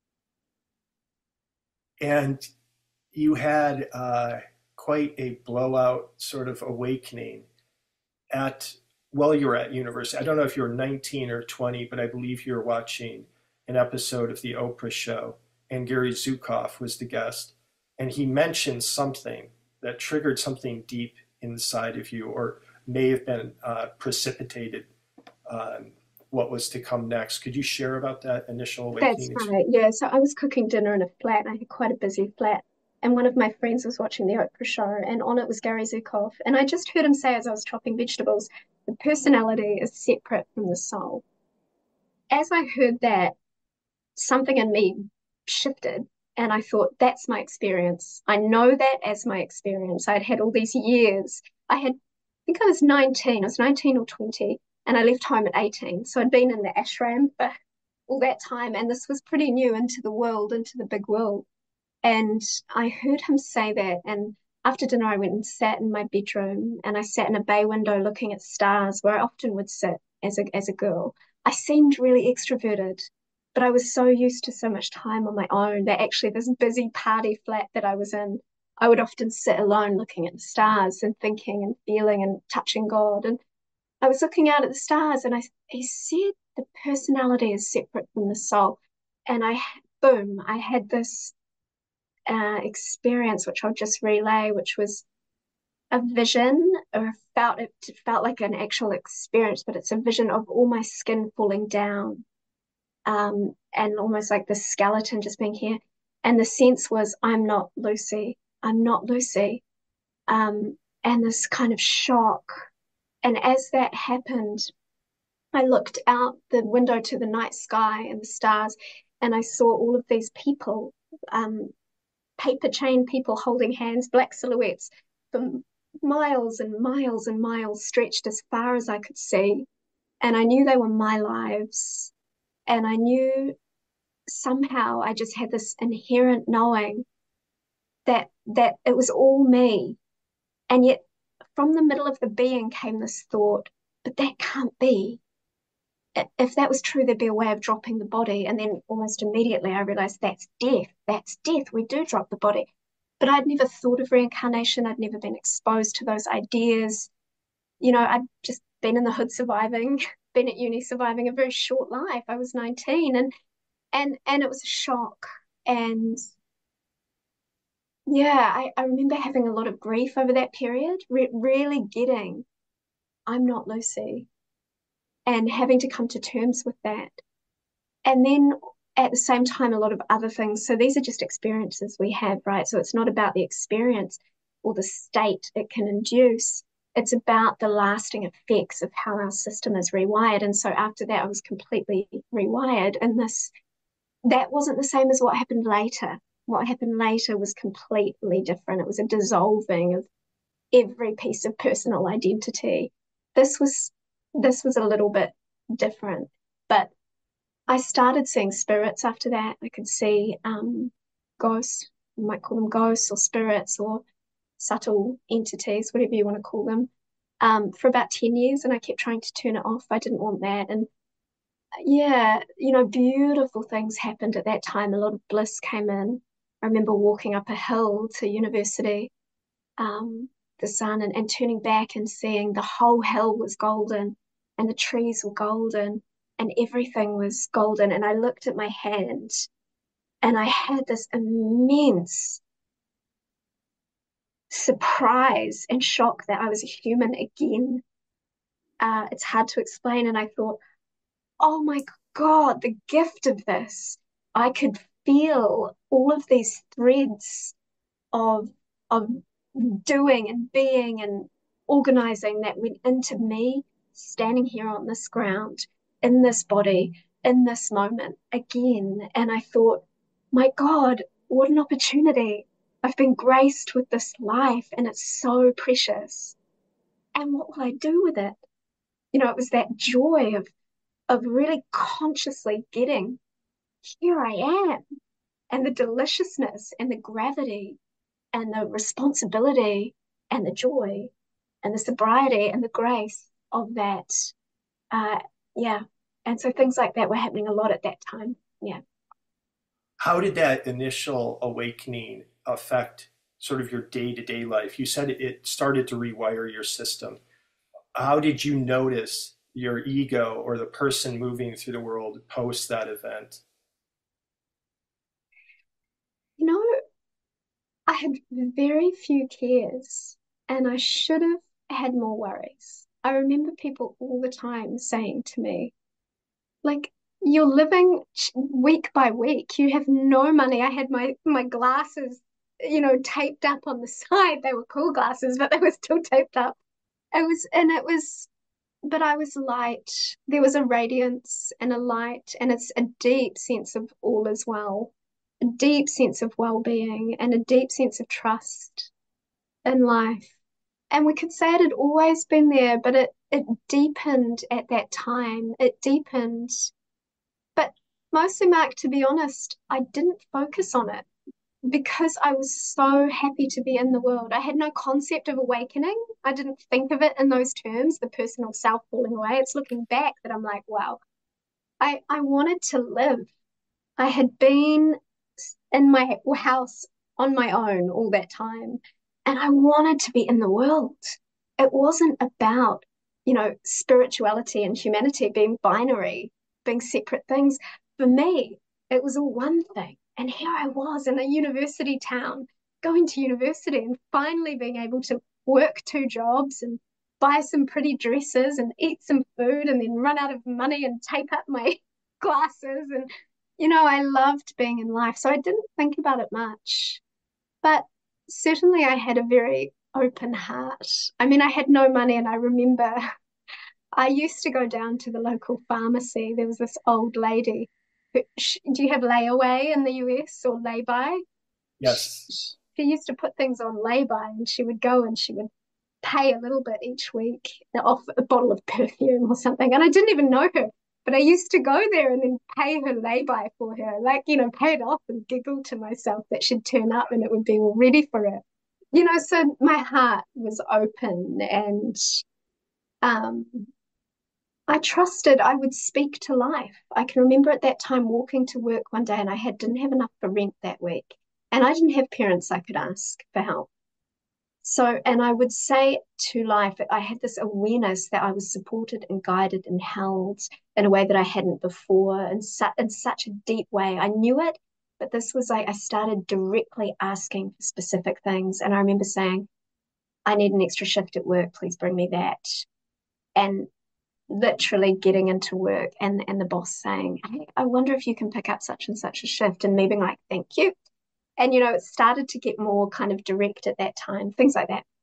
and you had quite a blowout sort of awakening at while you were at university. I don't know if you were 19 or 20, but I believe you were watching an episode of the Oprah show, and Gary Zukav was the guest, and he mentioned something that triggered something deep inside of you, or may have been precipitated what was to come next. Could you share about that initial That's awakening experience? right. Yeah. So I was cooking dinner in a flat. I had quite a busy flat. And one of my friends was watching the Oprah show, and on it was Gary Zukov. And I just heard him say as I was chopping vegetables, the personality is separate from the soul. As I heard that, something in me shifted. And I thought, that's my experience. I know that as my experience. I'd had all these years. I think I was 19. I was 19 or 20, and I left home at 18. So I'd been in the ashram for all that time. And this was pretty new into the world, into the big world. And I heard him say that. And after dinner, I went and sat in my bedroom, and I sat in a bay window looking at stars where I often would sit as a girl. I seemed really extroverted, but I was so used to so much time on my own that actually this busy party flat that I was in, I would often sit alone looking at the stars and thinking and feeling and touching God. And I was looking out at the stars, and he said the personality is separate from the soul. And boom, I had this experience, which I'll just relay, which was a vision, or it felt like an actual experience, but it's a vision of all my skin falling down, and almost like the skeleton just being here. And the sense was, I'm not Lucy, I'm not Lucy, and this kind of shock. And as that happened, I looked out the window to the night sky and the stars, and I saw all of these people, um, paper chain people holding hands, black silhouettes for miles and miles and miles, stretched as far as I could see. And I knew they were my lives. And I knew somehow I just had this inherent knowing that it was all me. And yet from the middle of the being came this thought, but that can't be. If that was true, there'd be a way of dropping the body. And then almost immediately I realized that's death. That's death. We do drop the body. But I'd never thought of reincarnation. I'd never been exposed to those ideas. I'd just been in the hood surviving, been at uni surviving a very short life. I was 19, and it was a shock. And yeah, I remember having a lot of grief over that period, really getting, I'm not Lucy, and having to come to terms with that. And then at the same time, a lot of other things. So these are just experiences we have, right? So it's not about the experience or the state it can induce. It's about the lasting effects of how our system is rewired. And so after that, I was completely rewired. And that wasn't the same as what happened later. What happened later was completely different. It was a dissolving of every piece of personal identity. This was this was a little bit different. But I started seeing spirits after that. I could see ghosts, you might call them ghosts or spirits or subtle entities, whatever you want to call them, for about 10 years. And I kept trying to turn it off. I didn't want that. And yeah, beautiful things happened at that time. A lot of bliss came in. I remember walking up a hill to university, um, the sun, and turning back and seeing the whole hill was golden, and the trees were golden, and everything was golden. And I looked at my hand, and I had this immense surprise and shock that I was a human again. It's hard to explain. And I thought, oh my God, the gift of this. I could feel all of these threads of of doing and being and organizing that went into me standing here on this ground, in this body, in this moment again. And I thought, my God, what an opportunity. I've been graced with this life, and it's so precious. And what will I do with it? It was that joy of really consciously getting, here I am, and the deliciousness and the gravity and the responsibility and the joy and the sobriety and the grace of that. Uh, yeah. And so things like that were happening a lot at that time. Yeah. How did that initial awakening affect sort of your day-to-day life? You said it started to rewire your system. How did you notice your ego or the person moving through the world post that event? You know, I had very few cares, and I should have had more worries. I remember people all the time saying to me, like, you're living week by week. You have no money. I had my glasses, taped up on the side. They were cool glasses, but they were still taped up. It was, but I was light. There was a radiance and a light, and it's a deep sense of all is well, a deep sense of well-being, and a deep sense of trust in life. And we could say it had always been there, but it deepened at that time. It deepened. But mostly, Mark, to be honest, I didn't focus on it because I was so happy to be in the world. I had no concept of awakening. I didn't think of it in those terms, the personal self falling away. It's looking back that I'm like, wow, I wanted to live. I had been in my house on my own all that time, and I wanted to be in the world. It wasn't about, spirituality and humanity being binary, being separate things. For me, it was all one thing. And here I was in a university town, going to university and finally being able to work two jobs and buy some pretty dresses and eat some food and then run out of money and tape up my glasses. And, I loved being in life. So I didn't think about it much. But certainly I had a very open heart. I mean, I had no money, and I remember I used to go down to the local pharmacy. There was this old lady. Do you have layaway in the US or lay-by? Yes. She used to put things on lay-by, and she would go and she would pay a little bit each week off a bottle of perfume or something. And I didn't even know her, but I used to go there and then pay her lay-by for her, like, pay it off and giggle to myself that she'd turn up and it would be all ready for her. So my heart was open, and um, I trusted I would speak to life. I can remember at that time walking to work one day, and didn't have enough for rent that week. And I didn't have parents I could ask for help. So, and I would say to life, I had this awareness that I was supported and guided and held in a way that I hadn't before, in such a deep way. I knew it, but this was like I started directly asking for specific things. And I remember saying, I need an extra shift at work. Please bring me that. And literally getting into work, and the boss saying, hey, I wonder if you can pick up such and such a shift. And me being like, thank you. And, it started to get more kind of direct at that time, things like that.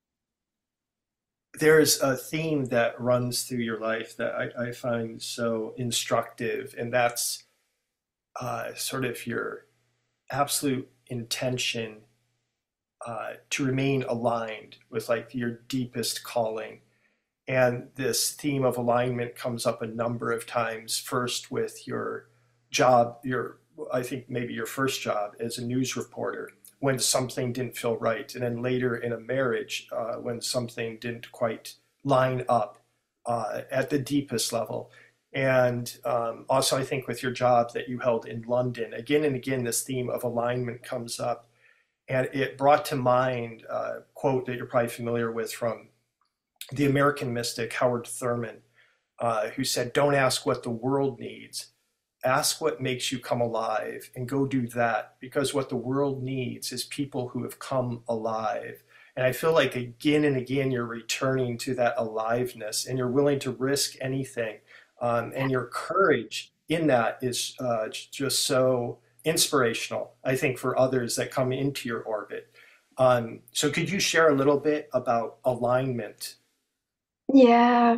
There's a theme that runs through your life that I find so instructive, and that's sort of your absolute intention to remain aligned with like your deepest calling. And this theme of alignment comes up a number of times. First with your job, I think maybe your first job as a news reporter, when something didn't feel right, and then later in a marriage when something didn't quite line up at the deepest level. And also, I think with your job that you held in London, again and again, this theme of alignment comes up. And it brought to mind a quote that you're probably familiar with from the American mystic Howard Thurman, who said, don't ask what the world needs, ask what makes you come alive, and go do that, because what the world needs is people who have come alive. And I feel like again and again you're returning to that aliveness, and you're willing to risk anything. And your courage in that is just so inspirational, I think, for others that come into your orbit. So could you share a little bit about alignment? Yeah,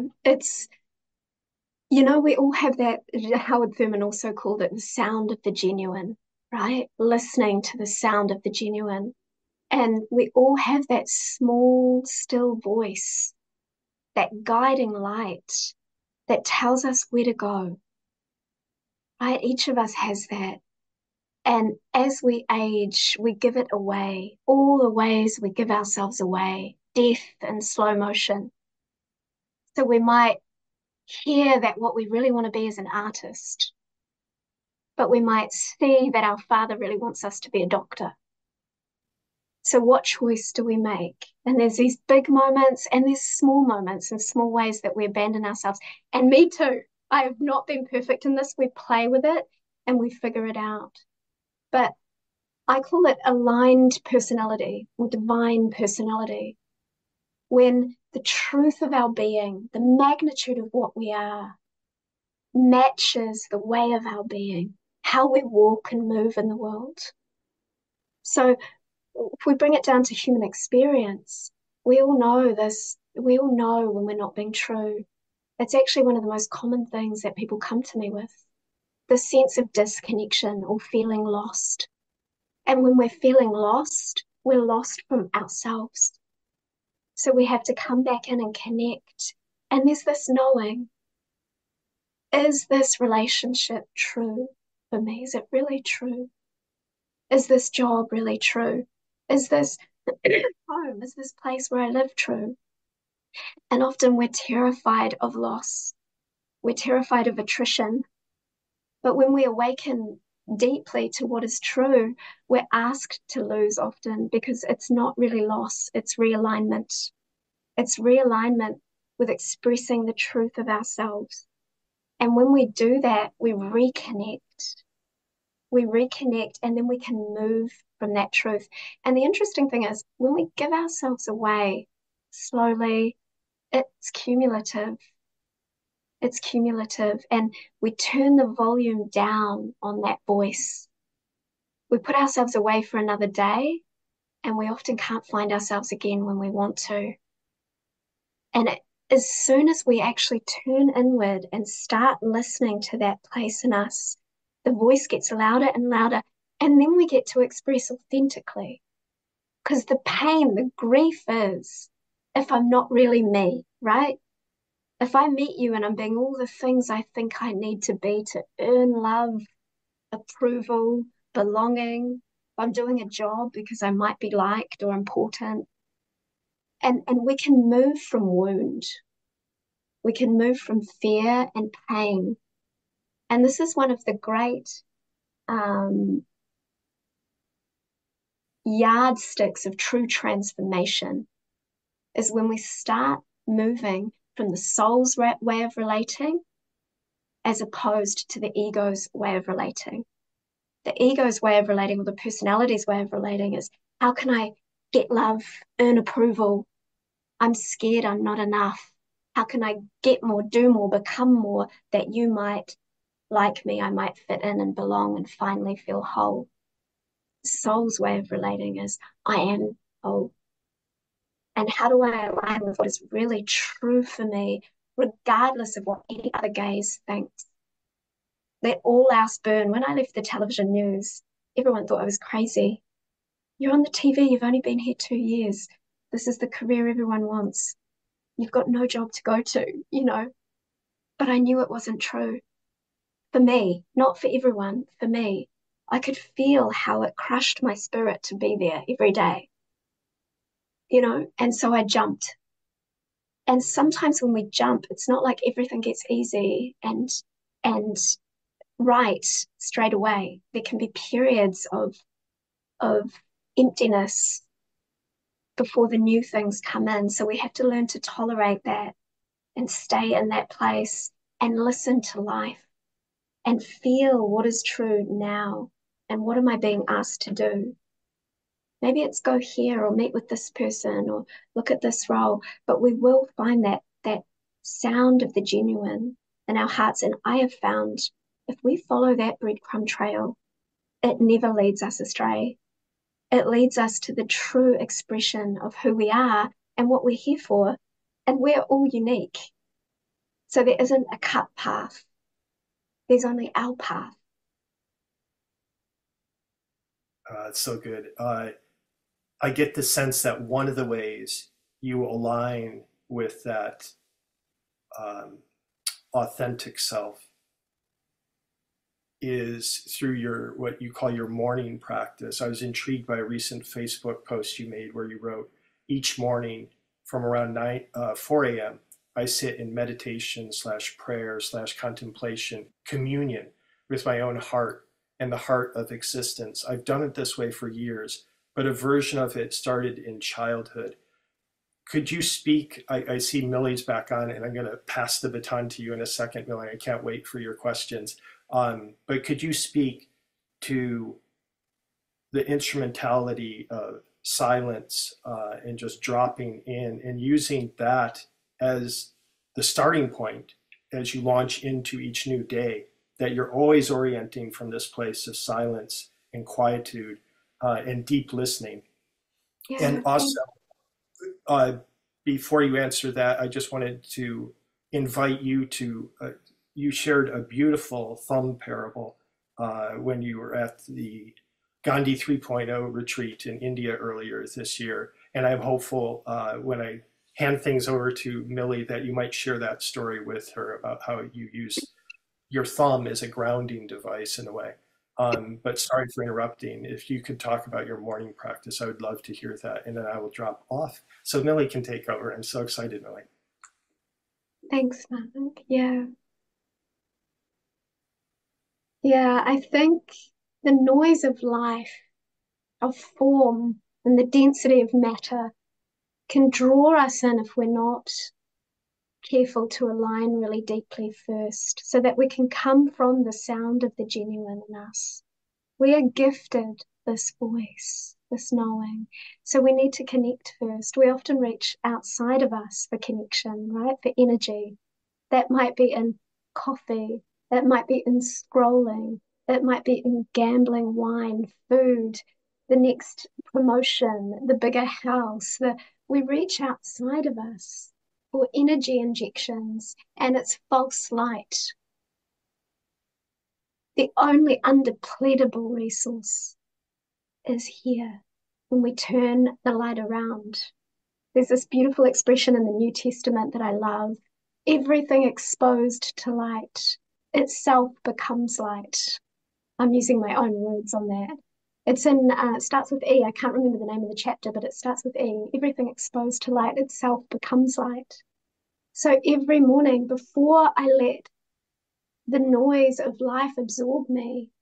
we all have that. Howard Thurman also called it the sound of the genuine, right? Listening to the sound of the genuine. And we all have that small, still voice, that guiding light that tells us where to go, right? Each of us has that. And as we age, we give it away. All the ways we give ourselves away, death in slow motion. So we might hear that what we really want to be is an artist, but we might see that our father really wants us to be a doctor. So what choice do we make? And there's these big moments and there's small moments and small ways that we abandon ourselves. And me too. I have not been perfect in this. We play with it and we figure it out. But I call it aligned personality or divine personality. when the truth of our being, the magnitude of what we are, matches the way of our being, how we walk and move in the world. So if we bring it down to human experience, we all know this. We all know when we're not being true. It's actually one of the most common things that people come to me with, the sense of disconnection or feeling lost. And when we're feeling lost, we're lost from ourselves. So we have to come back in and connect. And there's this knowing, is this relationship true for me? Is it really true? Is this job really true? Is this home? Is this place where I live true? And often we're terrified of loss. We're terrified of attrition. But when we awaken deeply to what is true, we're asked to lose often because it's not really loss, it's realignment. It's realignment with expressing the truth of ourselves. And when we do that, we reconnect. We reconnect and then we can move from that truth. And the interesting thing is, when we give ourselves away slowly, it's cumulative. It's cumulative. And we turn the volume down on that voice. We put ourselves away for another day, and we often can't find ourselves again when we want to. And as soon as we actually turn inward and start listening to that place in us, the voice gets louder and louder, and then we get to express authentically. Because the pain, the grief is if I'm not really me, right? If I meet you and I'm being all the things I think I need to be to earn love, approval, belonging, if I'm doing a job because I might be liked or important, and we can move from wound. We can move from fear and pain. And this is one of the great yardsticks of true transformation, is when we start moving from the soul's way of relating as opposed to the ego's way of relating. The ego's way of relating, or the personality's way of relating, is how can I get love, earn approval? I'm scared I'm not enough. How can I get more, do more, become more, that you might like me, I might fit in and belong and finally feel whole? Soul's way of relating is I am whole. And how do I align with what is really true for me, regardless of what any other gaze thinks? Let all else burn. When I left the television news, everyone thought I was crazy. You're on the TV, you've only been here 2 years. This is the career everyone wants. You've got no job to go to, you know. But I knew it wasn't true. For me, not for everyone, for me. I could feel how it crushed my spirit to be there every day, you know, and so I jumped. And sometimes when we jump, it's not like everything gets easy and right straight away. There can be periods of emptiness before the new things come in. So we have to learn to tolerate that and stay in that place and listen to life and feel what is true now and what am I being asked to do. Maybe it's go here or meet with this person or look at this role, but we will find that sound of the genuine in our hearts. And I have found if we follow that breadcrumb trail, it never leads us astray. It leads us to the true expression of who we are and what we're here for. And we're all unique. So there isn't a cut path. There's only our path. It's so good. I get the sense that one of the ways you align with that authentic self is through your what you call your morning practice. I was intrigued by a recent Facebook post you made where you wrote, each morning from around 4 a.m., I sit in meditation slash prayer slash contemplation, communion with my own heart and the heart of existence. I've done it this way for years, but a version of it started in childhood. Could you speak? I see Millie's back on, and I'm going to pass the baton to you in a second, Millie. I can't wait for your questions. But could you speak to the instrumentality of silence and just dropping in and using that as the starting point as you launch into each new day, that you're always orienting from this place of silence and quietude and deep listening. And Yeah, thank also, uh, before you answer that, I just wanted to invite you to, you shared a beautiful thumb parable when you were at the Gandhi 3.0 retreat in India earlier this year. And I'm hopeful when I hand things over to Millie that you might share that story with her about how you use your thumb as a grounding device in a way. But sorry for interrupting. If you could talk about your morning practice, I would love to hear that. And then I will drop off so Millie can take over. I'm so excited, Millie. thanks, Mark. Yeah. Yeah, I think the noise of life, of form, and the density of matter can draw us in if we're not careful to align really deeply first, so that we can come from the sound of the genuine in us. We are gifted this voice, this knowing. So we need to connect first. We often reach outside of us for connection, right? For energy. That might be in coffee, that might be in scrolling, that might be in gambling, wine, food, the next promotion, the bigger house. We reach outside of us for energy injections, and it's false light. The only undepletable resource is here when we turn the light around. There's this beautiful expression in the New Testament that I love. Everything exposed to light itself becomes light. I'm using my own words on that. It's in, it starts with E. I can't remember the name of the chapter, but it starts with E. Everything exposed to light itself becomes light. So every morning before I let the noise of life absorb me,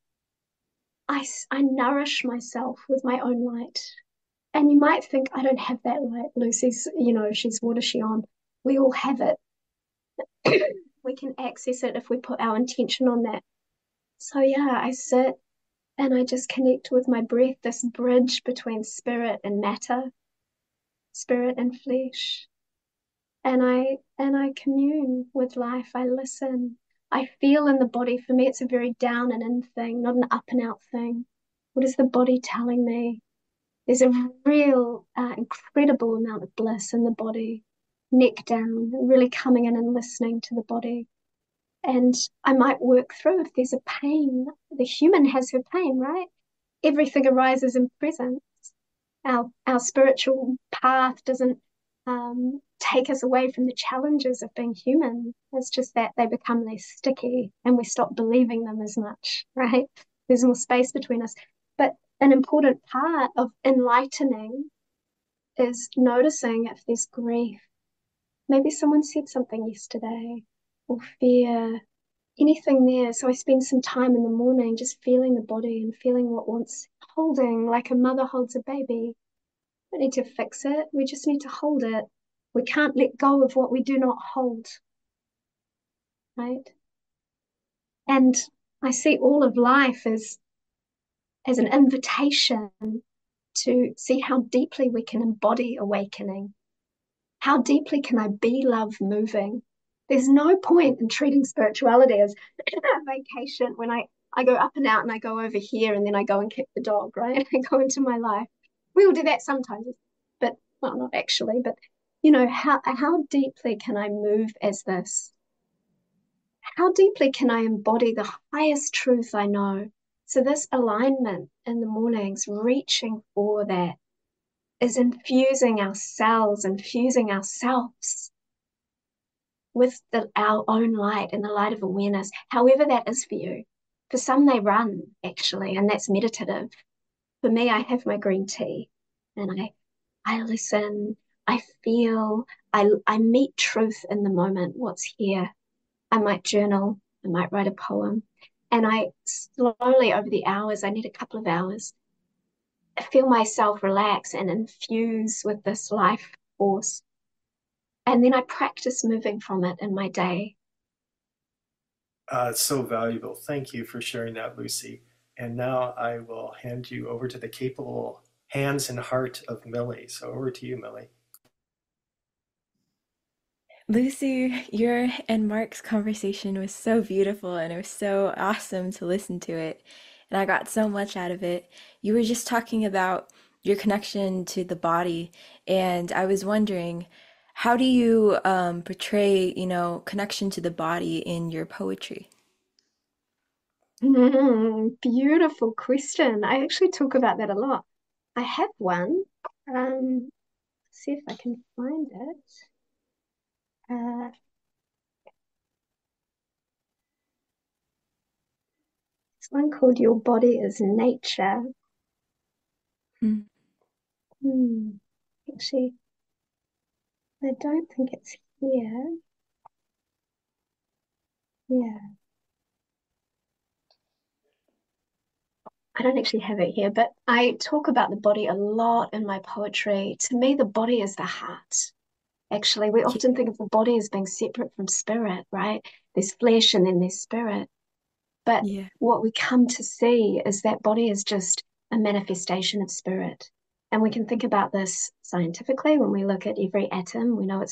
I nourish myself with my own light. And you might think, I don't have that light. Lucy's, what is she on? We all have it. We can access it if we put our intention on that. So yeah, I sit and I just connect with my breath, this bridge between spirit and matter, spirit and flesh. And I commune with life. I listen. I feel in the body. For me, it's a very down and in thing, not an up and out thing. What is the body telling me? There's a real incredible amount of bliss in the body, neck down, really coming in and listening to the body. And I might work through if there's a pain. The human has her pain, right? Everything arises in presence. Our spiritual path doesn't take us away from the challenges of being human. It's just that they become less sticky and we stop believing them as much, right? There's more space between us. But an important part of enlightening is noticing if there's grief. Maybe someone said something yesterday, or fear, anything there. So I spend some time in the morning just feeling the body and feeling what wants holding, like a mother holds a baby. We don't need to fix it. We just need to hold it. We can't let go of what we do not hold, right? And I see all of life as an invitation to see how deeply we can embody awakening. How deeply can I be love moving? There's no point in treating spirituality as a vacation when I go up and out and I go over here and then I go and kick the dog, right? I go into my life. We all do that sometimes, but well, not actually, but how deeply can I move as this? How deeply can I embody the highest truth I know? So this alignment in the mornings, reaching for that, is infusing our cells, infusing ourselves with our own light and the light of awareness, however that is for you. For some, they run, actually, and that's meditative. For me, I have my green tea and I listen, I feel, I meet truth in the moment, what's here. I might journal, I might write a poem. And I slowly, over the hours, I need a couple of hours, I feel myself relax and infuse with this life force. And then I practice moving from it in my day. It's so valuable. Thank you for sharing that, Lucy. And now I will hand you over to the capable hands and heart of Millie. So over to you, Millie. Lucy, your and Mark's conversation was so beautiful and it was so awesome to listen to it. And I got so much out of it. You were just talking about your connection to the body, and I was wondering, how do you portray, connection to the body in your poetry? Beautiful question. I actually talk about that a lot. I have one. Let's see if I can find it. Uh, it's one called Your Body is Nature. Hmm. Hmm. Actually, I don't think it's here. Yeah, I don't actually have it here, but I talk about the body a lot in my poetry. To me, the body is the heart. Actually, we Ye- often think of the body as being separate from spirit, right? There's flesh and then there's spirit. But Yeah. what we come to see is that body is just a manifestation of spirit. And we can think about this scientifically when we look at every atom. We know it's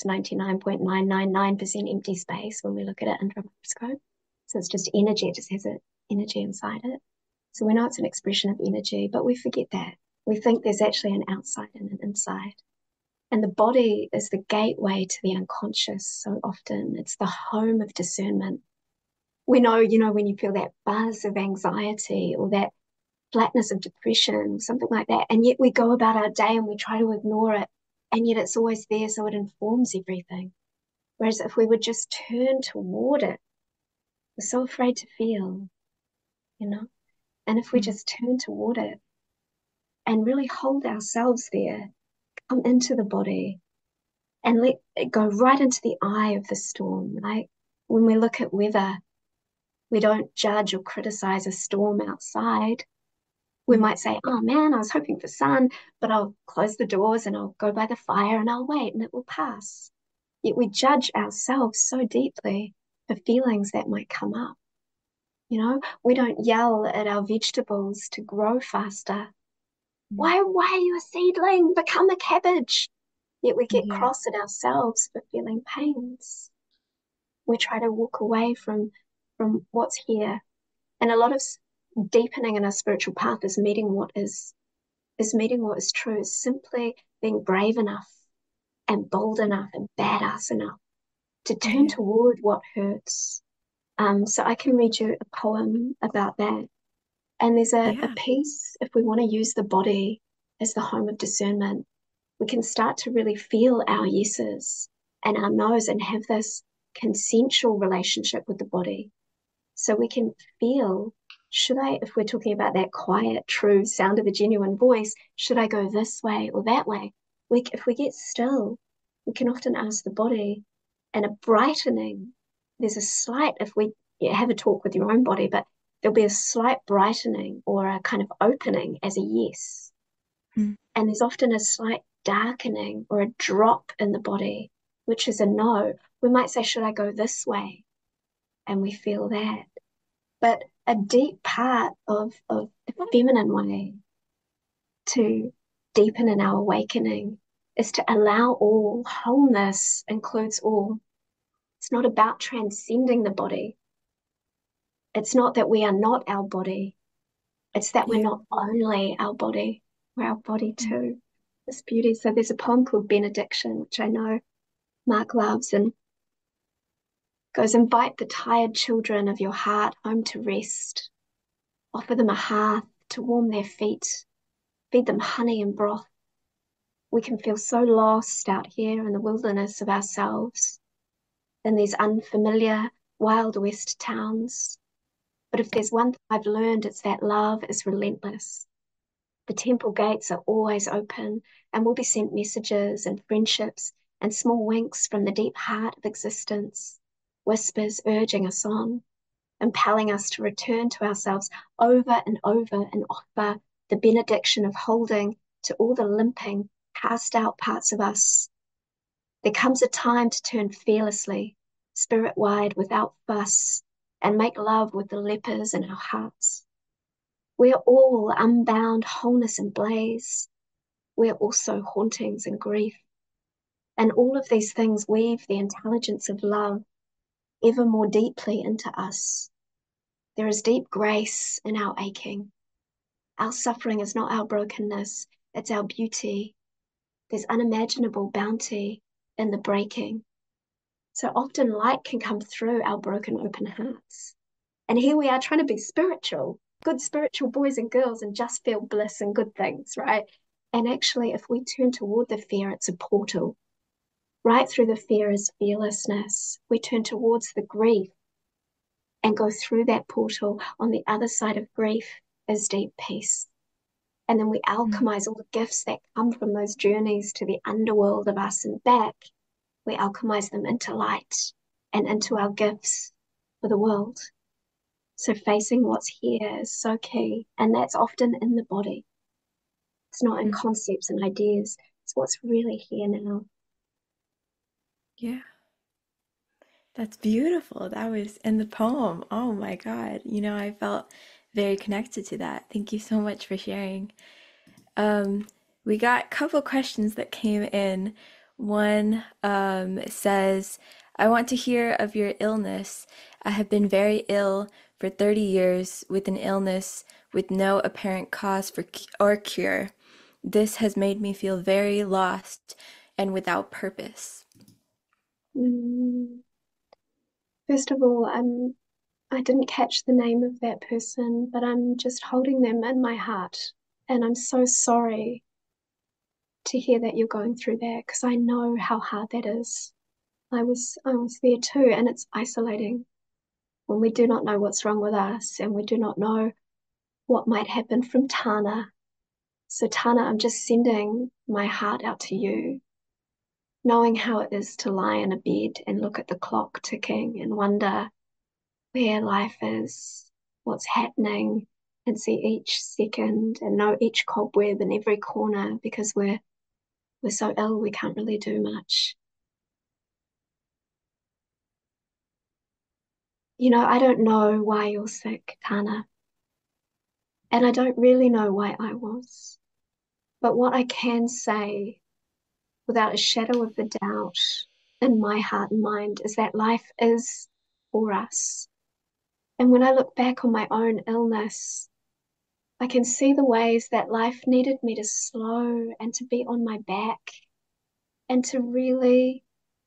99.999% empty space when we look at it under a microscope. So it's just energy, it just has a energy inside it. So we know it's an expression of energy, but we forget that. We think there's actually an outside and an inside. And the body is the gateway to the unconscious so often. It's the home of discernment. We know, when you feel that buzz of anxiety or that flatness of depression, something like that, and yet we go about our day and we try to ignore it, and yet it's always there, so it informs everything. Whereas if we would just turn toward it, we're so afraid to feel, you know, and if we Mm. just turn toward it and really hold ourselves there, come into the body and let it go right into the eye of the storm. Like when we look at weather, we don't judge or criticize a storm outside. We Mm. might say, oh man, I was hoping for sun, but I'll close the doors and I'll go by the fire and I'll wait and it will pass. Yet we judge ourselves so deeply for feelings that might come up. We don't yell at our vegetables to grow faster. Mm. Why are you a seedling? Become a cabbage. Yet we get Yeah. cross at ourselves for feeling pains. We try to walk away from what's here. And a lot of deepening in our spiritual path is meeting what is true, is simply being brave enough and bold enough and badass enough to turn Yeah. toward what hurts. So I can read you a poem about that. And there's a Yeah. piece, if we want to use the body as the home of discernment, we can start to really feel our yeses and our nos and have this consensual relationship with the body. So we can feel, if we're talking about that quiet, true sound of a genuine voice, should I go this way or that way? If we get still, we can often ask the body, and a brightening, there's a slight, if we have a talk with your own body, but there'll be a slight brightening or a kind of opening as a yes. Mm. And there's often a slight darkening or a drop in the body, which is a no. We might say, should I go this way? And we feel that. But a deep part of the feminine way to deepen in our awakening is to allow all. Wholeness includes all. It's not about transcending the body. It's not that we are not our body. It's that we're Yeah. not only our body, we're our body Mm. too. This beauty. So there's a poem called Benediction, which I know Mark loves, and goes, invite the tired children of your heart home to rest. Offer them a hearth to warm their feet. Feed them honey and broth. We can feel so lost out here in the wilderness of ourselves, in these unfamiliar Wild West towns. But if there's one thing I've learned, it's that love is relentless. The temple gates are always open, and we'll be sent messages and friendships and small winks from the deep heart of existence, whispers urging us on, impelling us to return to ourselves over and over and offer the benediction of holding to all the limping, cast out parts of us. There comes a time to turn fearlessly, spirit wide, without fuss, and make love with the lepers in our hearts. We are all unbound wholeness and blaze, we're also hauntings and grief. And all of these things weave the intelligence of love ever more deeply into us. There is deep grace in our aching. Our suffering is not our brokenness, it's our beauty. There's unimaginable bounty in the breaking. So often light can come through our broken, open hearts. And here we are trying to be spiritual, good spiritual boys and girls, and just feel bliss and good things, right? And actually, if we turn toward the fear, it's a portal. Right through the fear is fearlessness. We turn towards the grief and go through that portal. On the other side of grief is deep peace. And then we alchemize all the gifts that come from those journeys to the underworld of us and back. We alchemize them into light and into our gifts for the world. So facing what's here is so key. And that's often in the body. It's not in concepts and ideas. It's what's really here now. Yeah. That's beautiful. That was in the poem. Oh my God. I felt very connected to that. Thank you so much for sharing. We got a couple questions that came in. One says, I want to hear of your illness. I have been very ill for 30 years with an illness with no apparent cause or cure. This has made me feel very lost and without purpose. First of all, I didn't catch the name of that person, but I'm just holding them in my heart. And I'm so sorry to hear that you're going through that, because I know how hard that is. I was there too, and it's isolating when we do not know what's wrong with us and we do not know what might happen from Tana. So Tana, I'm just sending my heart out to you, knowing how it is to lie in a bed and look at the clock ticking and wonder where life is, what's happening, and see each second and know each cobweb in every corner, because we're so ill we can't really do much. I don't know why you're sick, Tana. And I don't really know why I was. But what I can say, without a shadow of a doubt in my heart and mind, is that life is for us. And when I look back on my own illness, I can see the ways that life needed me to slow and to be on my back and to really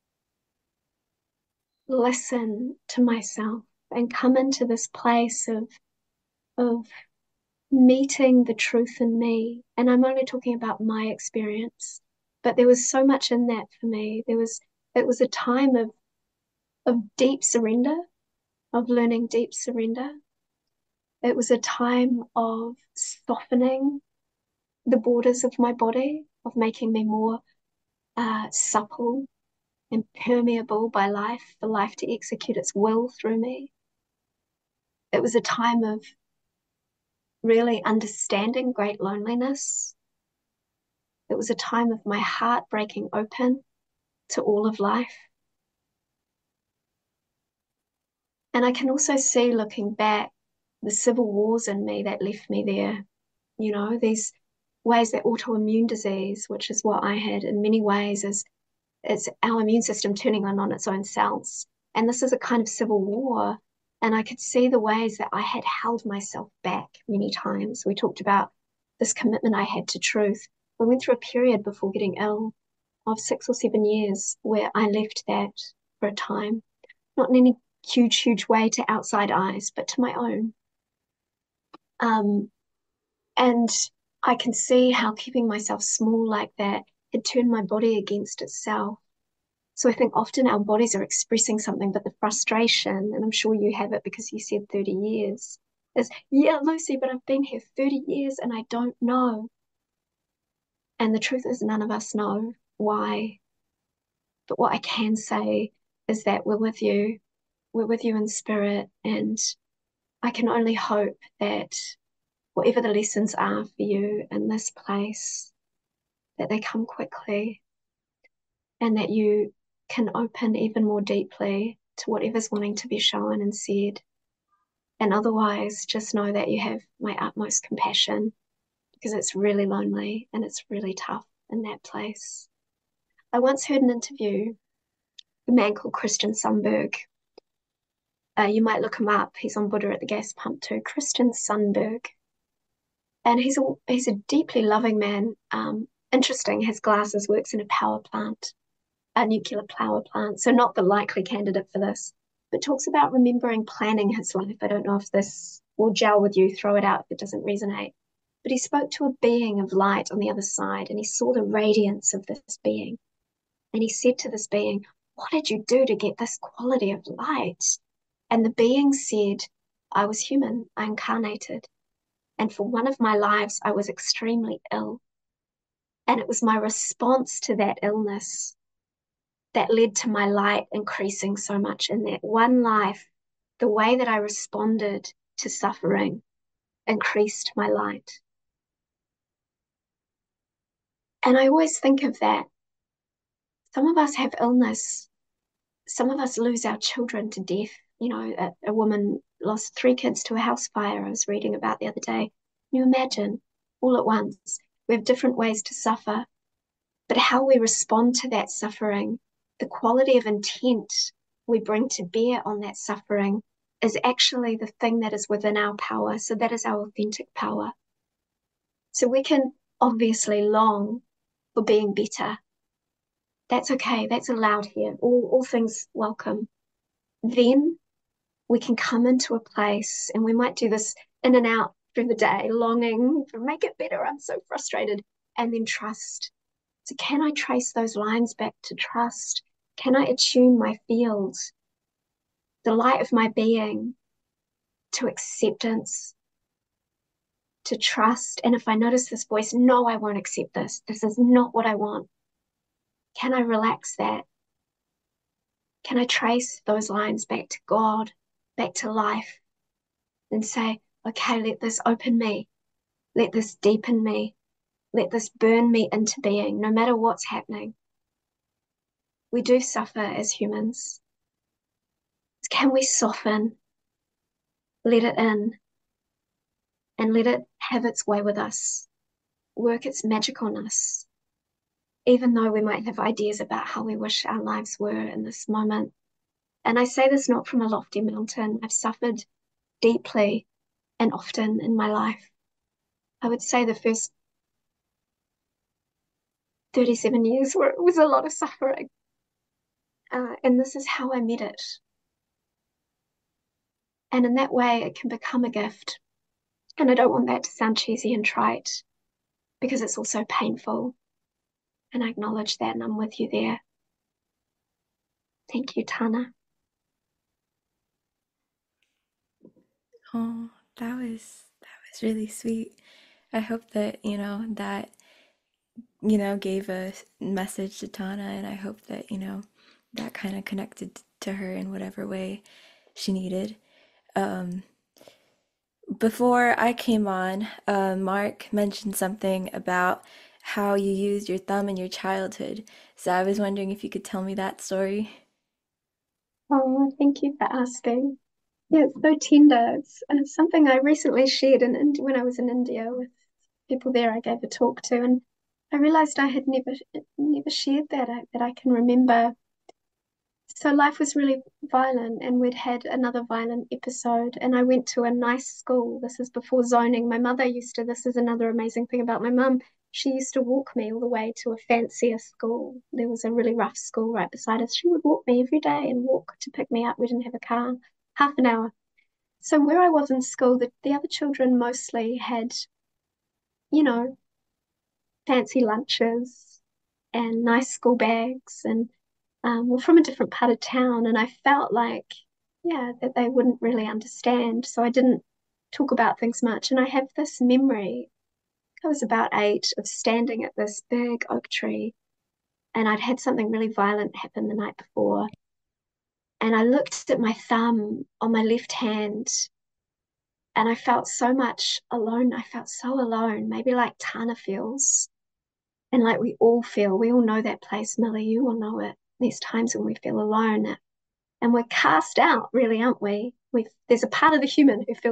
listen to myself and come into this place of meeting the truth in me. And I'm only talking about my experience, but there was so much in that for me. It was a time of deep surrender, of learning deep surrender. It was a time of softening the borders of my body, of making me more supple and permeable by life, for life to execute its will through me. It was a time of really understanding great loneliness. It was a time of my heart breaking open to all of life. And I can also see, looking back, the civil wars in me that left me there. These ways that autoimmune disease, which is what I had in many ways, is it's our immune system turning on its own cells. And this is a kind of civil war. And I could see the ways that I had held myself back many times. We talked about this commitment I had to truth. I went through a period before getting ill of 6 or 7 years where I left that for a time, not in any huge way to outside eyes, but to my own. And I can see how keeping myself small like that had turned my body against itself. So I think often our bodies are expressing something, but the frustration, and I'm sure you have it because you said 30 years, is, yeah, Lucy, but I've been here 30 years and I don't know. And the truth is, none of us know why. But what I can say is that we're with you. We're with you in spirit. And I can only hope that whatever the lessons are for you in this place, that they come quickly and that you can open even more deeply to whatever's wanting to be shown and said. And otherwise, just know that you have my utmost compassion because it's really lonely and it's really tough in that place. I once heard an interview, a man called Christian Sundberg. You might look him up. He's on Buddha at the Gas Pump too. Christian Sundberg. And he's a deeply loving man. Interesting, has glasses, works in a power plant, a nuclear power plant. So not the likely candidate for this, but talks about remembering planning his life. I don't know if this will gel with you. Throw it out if it doesn't resonate. But he spoke to a being of light on the other side, and he saw the radiance of this being. And he said to this being, "What did you do to get this quality of light?" And the being said, "I was human. I incarnated. And for one of my lives, I was extremely ill. And it was my response to that illness that led to my light increasing so much in that one life. The way that I responded to suffering increased my light." And I always think of that. Some of us have illness. Some of us lose our children to death. You know, a woman lost 3 kids to a house fire I was reading about the other day. Can you imagine? All at once. We have different ways to suffer, but how we respond to that suffering, the quality of intent we bring to bear on that suffering is actually the thing that is within our power. So that is our authentic power. So we can obviously long for being better. That's okay. That's allowed here. All things welcome. Then we can come into a place, and we might do this in and out through the day, longing to make it better. I'm so frustrated. And then trust. So can I trace those lines back to trust? Can I attune my field, the light of my being, to acceptance, to trust? And if I notice this voice, no, I won't accept this. This is not what I want. Can I relax that? Can I trace those lines back to God, back to life, and say, okay, let this open me. Let this deepen me. Let this burn me into being, no matter what's happening. We do suffer as humans. Can we soften, let it in, and let it have its way with us, work its magic on us, even though we might have ideas about how we wish our lives were in this moment? And I say this not from a lofty mountain. I've suffered deeply and often in my life. I would say the first 37 years where it was a lot of suffering. And this is how I met it. And in that way, it can become a gift. And I don't want that to sound cheesy and trite, because it's also painful. And I acknowledge that, and I'm with you there. Thank you, Tana. Oh, that was really sweet. I hope that, gave a message to Tana, and I hope that, that kind of connected to her in whatever way she needed. Um, Before I came on, Mark mentioned something about how you used your thumb in your childhood. So I was wondering if you could tell me that story. Oh, thank you for asking. Yeah, it's so tender. It's something I recently shared when I was in India with people there. I gave a talk to, and I realized I had never shared that I can remember. So life was really violent, and we'd had another violent episode, and I went to a nice school. This is before zoning. This is another amazing thing about my mum. She used to walk me all the way to a fancier school. There was a really rough school right beside us. She would walk me every day and walk to pick me up. We didn't have a car, half an hour. So where I was in school, the other children mostly had, you know, fancy lunches and nice school bags, and were from a different part of town. And I felt like, yeah, that they wouldn't really understand. So I didn't talk about things much. And I have this memory, I was about 8, of standing at this big oak tree, and I'd had something really violent happen the night before. And I looked at my thumb on my left hand, and I felt so much alone. I felt so alone, maybe like Tana feels, and like we all feel. We all know that place, Millie. You all know it. There's times when we feel alone, and we're cast out, really, aren't we? There's a part of the human who feels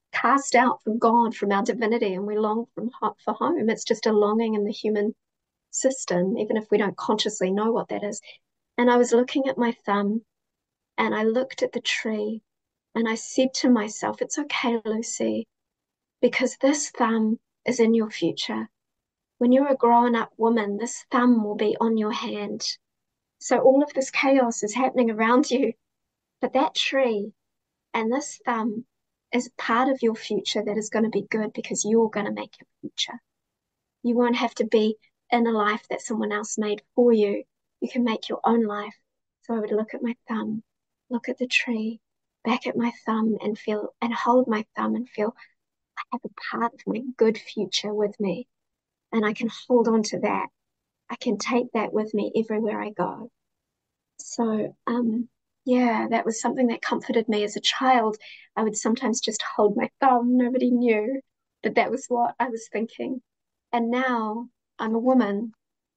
cast out from God, from our divinity, and we long for home. It's just a longing in the human system, even if we don't consciously know what that is. And I was looking at my thumb and I looked at the tree and I said to myself, it's okay, Lucy, because this thumb is in your future. When you're a grown up woman, this thumb will be on your hand. So all of this chaos is happening around you, but that tree and this thumb is part of your future that is going to be good because you're going to make your future. You won't have to be in a life that someone else made for you. You can make your own life. So I would look at my thumb, look at the tree, back at my thumb and feel and hold my thumb and feel I have a part of my good future with me. And I can hold on to that. I can take that with me everywhere I go. So, yeah, that was something that comforted me as a child. I would sometimes just hold my thumb. Nobody knew, but that was what I was thinking. And now I'm a woman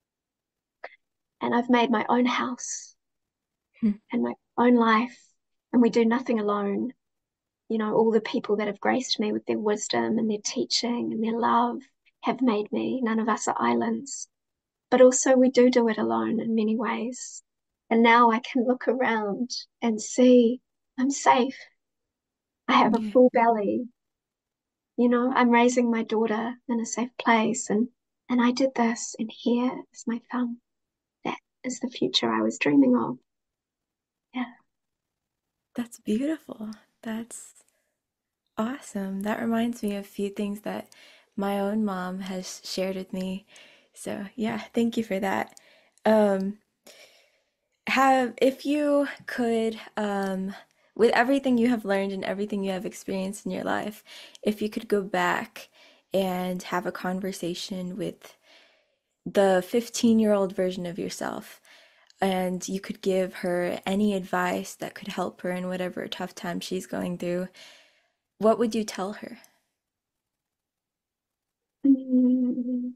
and I've made my own house Hmm. and my own life, and we do nothing alone. You know, all the people that have graced me with their wisdom and their teaching and their love have made me. None of us are islands, but also we do it alone in many ways. And now I can look around and see I'm safe. I have a Yeah, full belly. You know, I'm raising my daughter in a safe place, and I did this, and here is my thumb. That is the future I was dreaming of. Yeah. that's beautiful. That's awesome. That reminds me of a few things that my own mom has shared with me. So, yeah, thank you for that. Um, have if you could with everything you have learned and everything you have experienced in your life, if you could go back and have a conversation with the 15-year-old version of yourself, and you could give her any advice that could help her in whatever tough time she's going through, what would you tell her? Mm,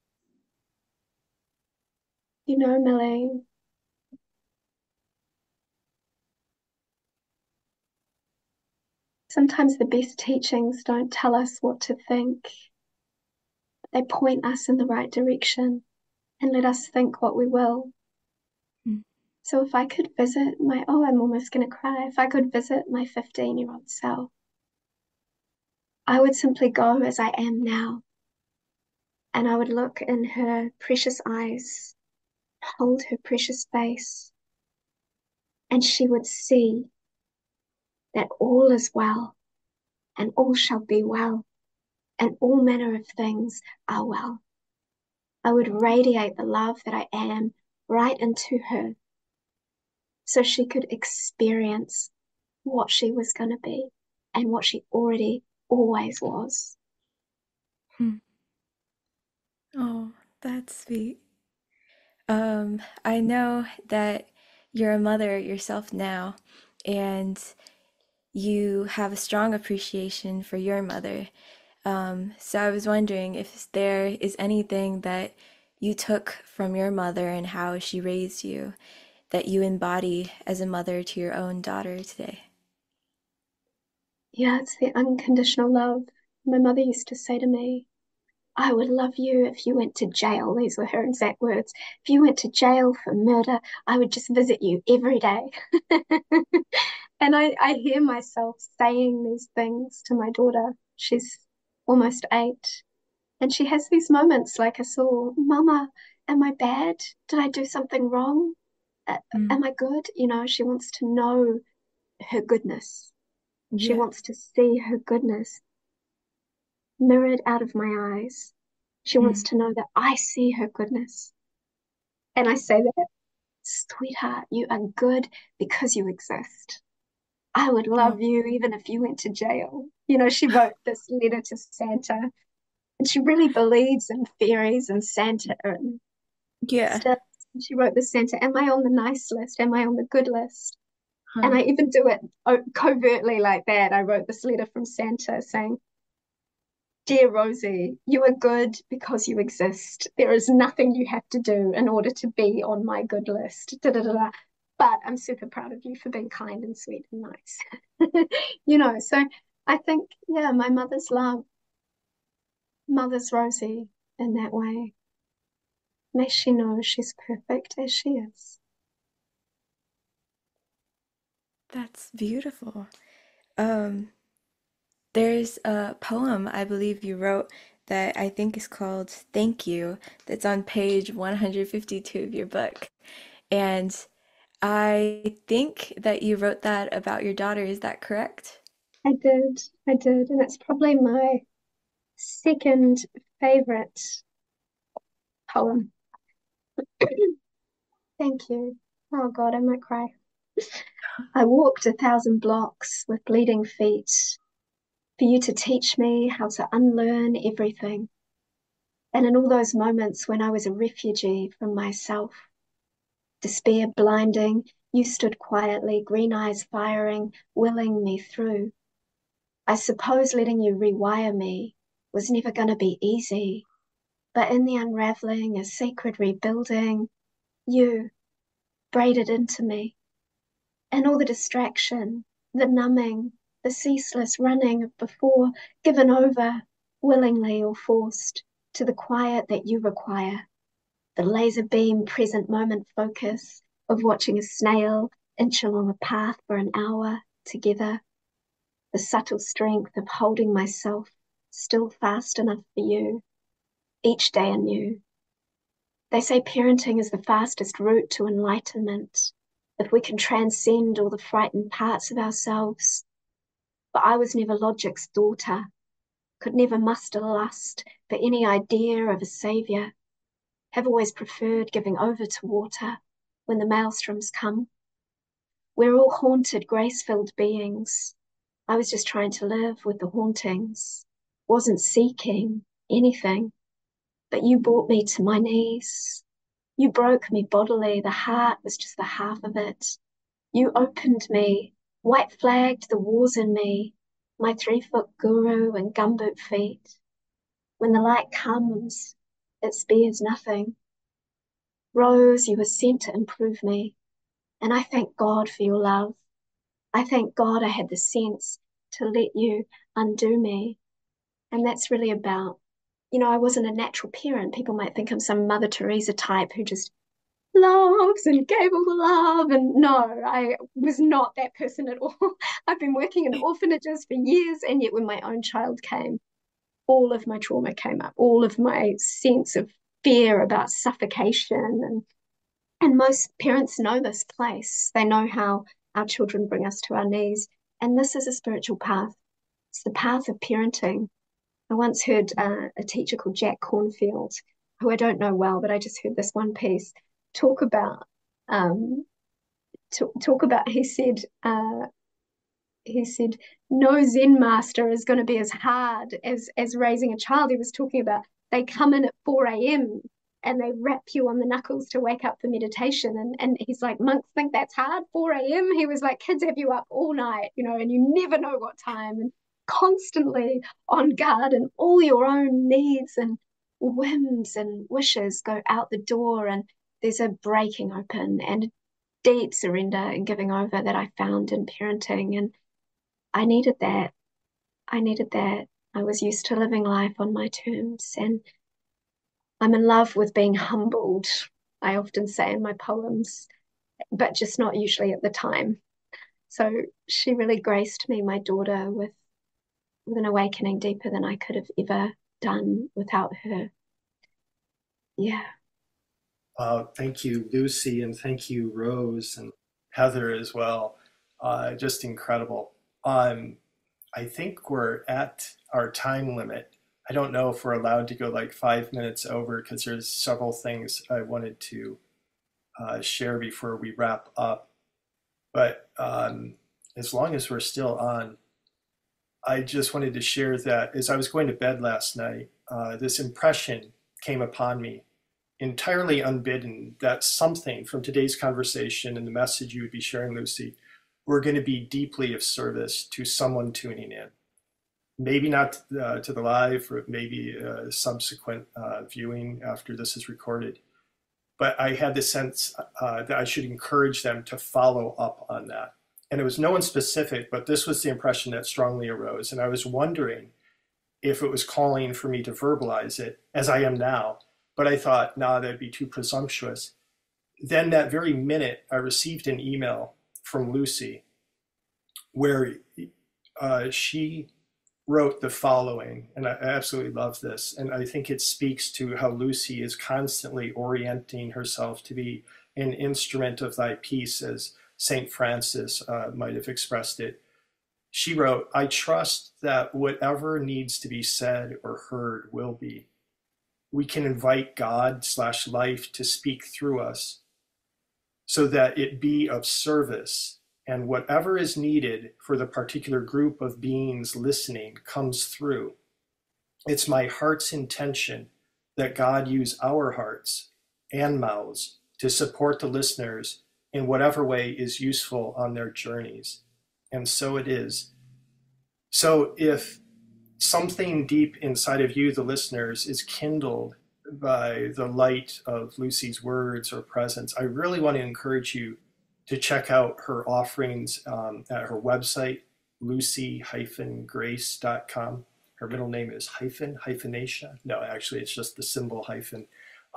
you know, Millie, sometimes the best teachings don't tell us what to think. They point us in the right direction and let us think what we will. Mm. So if I could visit I'm almost going to cry. If I could visit my 15-year-old self, I would simply go as I am now. And I would look in her precious eyes, hold her precious face, and she would see that all is well and all shall be well and all manner of things are well. I would radiate the love that I am right into her so she could experience what she was going to be and what she already always was. Hmm. Oh, that's sweet. I know that you're a mother yourself now, and you have a strong appreciation for your mother. So I was wondering if there is anything that you took from your mother and how she raised you that you embody as a mother to your own daughter today. Yeah, it's the unconditional love. My mother used to say to me, I would love you if you went to jail. These were her exact words. If you went to jail for murder, I would just visit you every day. And I hear myself saying these things to my daughter. She's almost 8. And she has these moments like I saw, Mama, am I bad? Did I do something wrong? Mm. Am I good? You know, she wants to know her goodness. She Yeah. wants to see her goodness mirrored out of my eyes. She wants Mm. to know that I see her goodness. And I say that, sweetheart, you are good because you exist. I would Oh, love you even if you went to jail. You know, she wrote this letter to Santa, and she really believes in fairies and Santa and yeah. stuff. And she wrote this Santa, am I on the nice list? Am I on the good list? And Huh. I even do it covertly like that. I wrote this letter from Santa saying, Dear Rosie, you are good because you exist. There is nothing you have to do in order to be on my good list. Da, da, da, da. But I'm super proud of you for being kind and sweet and nice. You know, so I think, yeah, my mother's love, mother's Rosie in that way. May she know she's perfect as she is. That's beautiful. Um, there's a poem I believe you wrote that I think is called Thank You, that's on page 152 of your book. And I think that you wrote that about your daughter. Is that correct? I did, and it's probably my second favorite poem. Thank you. Oh God, I might cry. I walked 1,000 blocks with bleeding feet for you to teach me how to unlearn everything. And in all those moments when I was a refugee from myself, despair blinding, you stood quietly, green eyes firing, willing me through. I suppose letting you rewire me was never going to be easy, but in the unraveling, a sacred rebuilding, you braided into me. And all the distraction, the numbing, the ceaseless running of before, given over, willingly or forced, to the quiet that you require, the laser beam present moment focus of watching a snail inch along a path for an hour together, the subtle strength of holding myself still fast enough for you, each day anew. They say parenting is the fastest route to enlightenment, if we can transcend all the frightened parts of ourselves. But I was never logic's daughter, could never muster lust for any idea of a savior, have always preferred giving over to water when the maelstroms come. We're all haunted, grace-filled beings. I was just trying to live with the hauntings, wasn't seeking anything, but you brought me to my knees. You broke me bodily, the heart was just the half of it. You opened me, white flagged the wars in me, my 3-foot guru and gumboot feet. When the light comes, it spares nothing. Rose, you were sent to improve me, and I thank God for your love. I thank God I had the sense to let you undo me. And that's really about, I wasn't a natural parent. People might think I'm some Mother Teresa type who just loves and gave all the love. And no, I was not that person at all. I've been working in orphanages for years, and yet when my own child came, all of my trauma came up, all of my sense of fear about suffocation. And most parents know this place. They know how our children bring us to our knees. And this is a spiritual path. It's the path of parenting. I once heard a teacher called Jack Cornfield, who I don't know well, but I just heard this one piece talk about um, talk about. He said no Zen master is going to be as hard as raising a child. He was talking about they come in at 4 a.m. and they rap you on the knuckles to wake up for meditation. And he's like, monks think that's hard, 4 a.m. He was like, kids have you up all night, and you never know what time, and constantly on guard, and all your own needs and whims and wishes go out the door. And there's a breaking open and a deep surrender and giving over that I found in parenting. And I needed that. I needed that. I was used to living life on my terms, and I'm in love with being humbled, I often say in my poems, but just not usually at the time. So she really graced me, my daughter, with an awakening deeper than I could have ever done without her. Yeah. Thank you, Lucy, and thank you, Rose, and Heather as well. Just incredible. Um, I think we're at our time limit. I don't know if we're allowed to go like 5 minutes over because there's several things I wanted to share before we wrap up. But as long as we're still on, I just wanted to share that as I was going to bed last night, this impression came upon me entirely unbidden that something from today's conversation and the message you would be sharing, Lucy, were going to be deeply of service to someone tuning in. Maybe not to the live, or maybe subsequent viewing after this is recorded. But I had the sense that I should encourage them to follow up on that. and it was no one specific, but this was the impression that strongly arose. And I was wondering if it was calling for me to verbalize it as I am now. But I thought, nah, that'd be too presumptuous. Then that very minute, I received an email from Lucy where she wrote the following, and I absolutely love this. And I think it speaks to how Lucy is constantly orienting herself to be an instrument of thy peace, as St. Francis might have expressed it. She wrote, I trust that whatever needs to be said or heard will be. We can invite God/life to speak through us so that it be of service, and whatever is needed for the particular group of beings listening comes through. It's my heart's intention that God use our hearts and mouths to support the listeners in whatever way is useful on their journeys. And so it is. So if something deep inside of you, the listeners, is kindled by the light of Lucy's words or presence, I really want to encourage you to check out her offerings at her website, lucy-grace.com. Her middle name is hyphenatia. No, actually, it's just the symbol hyphen.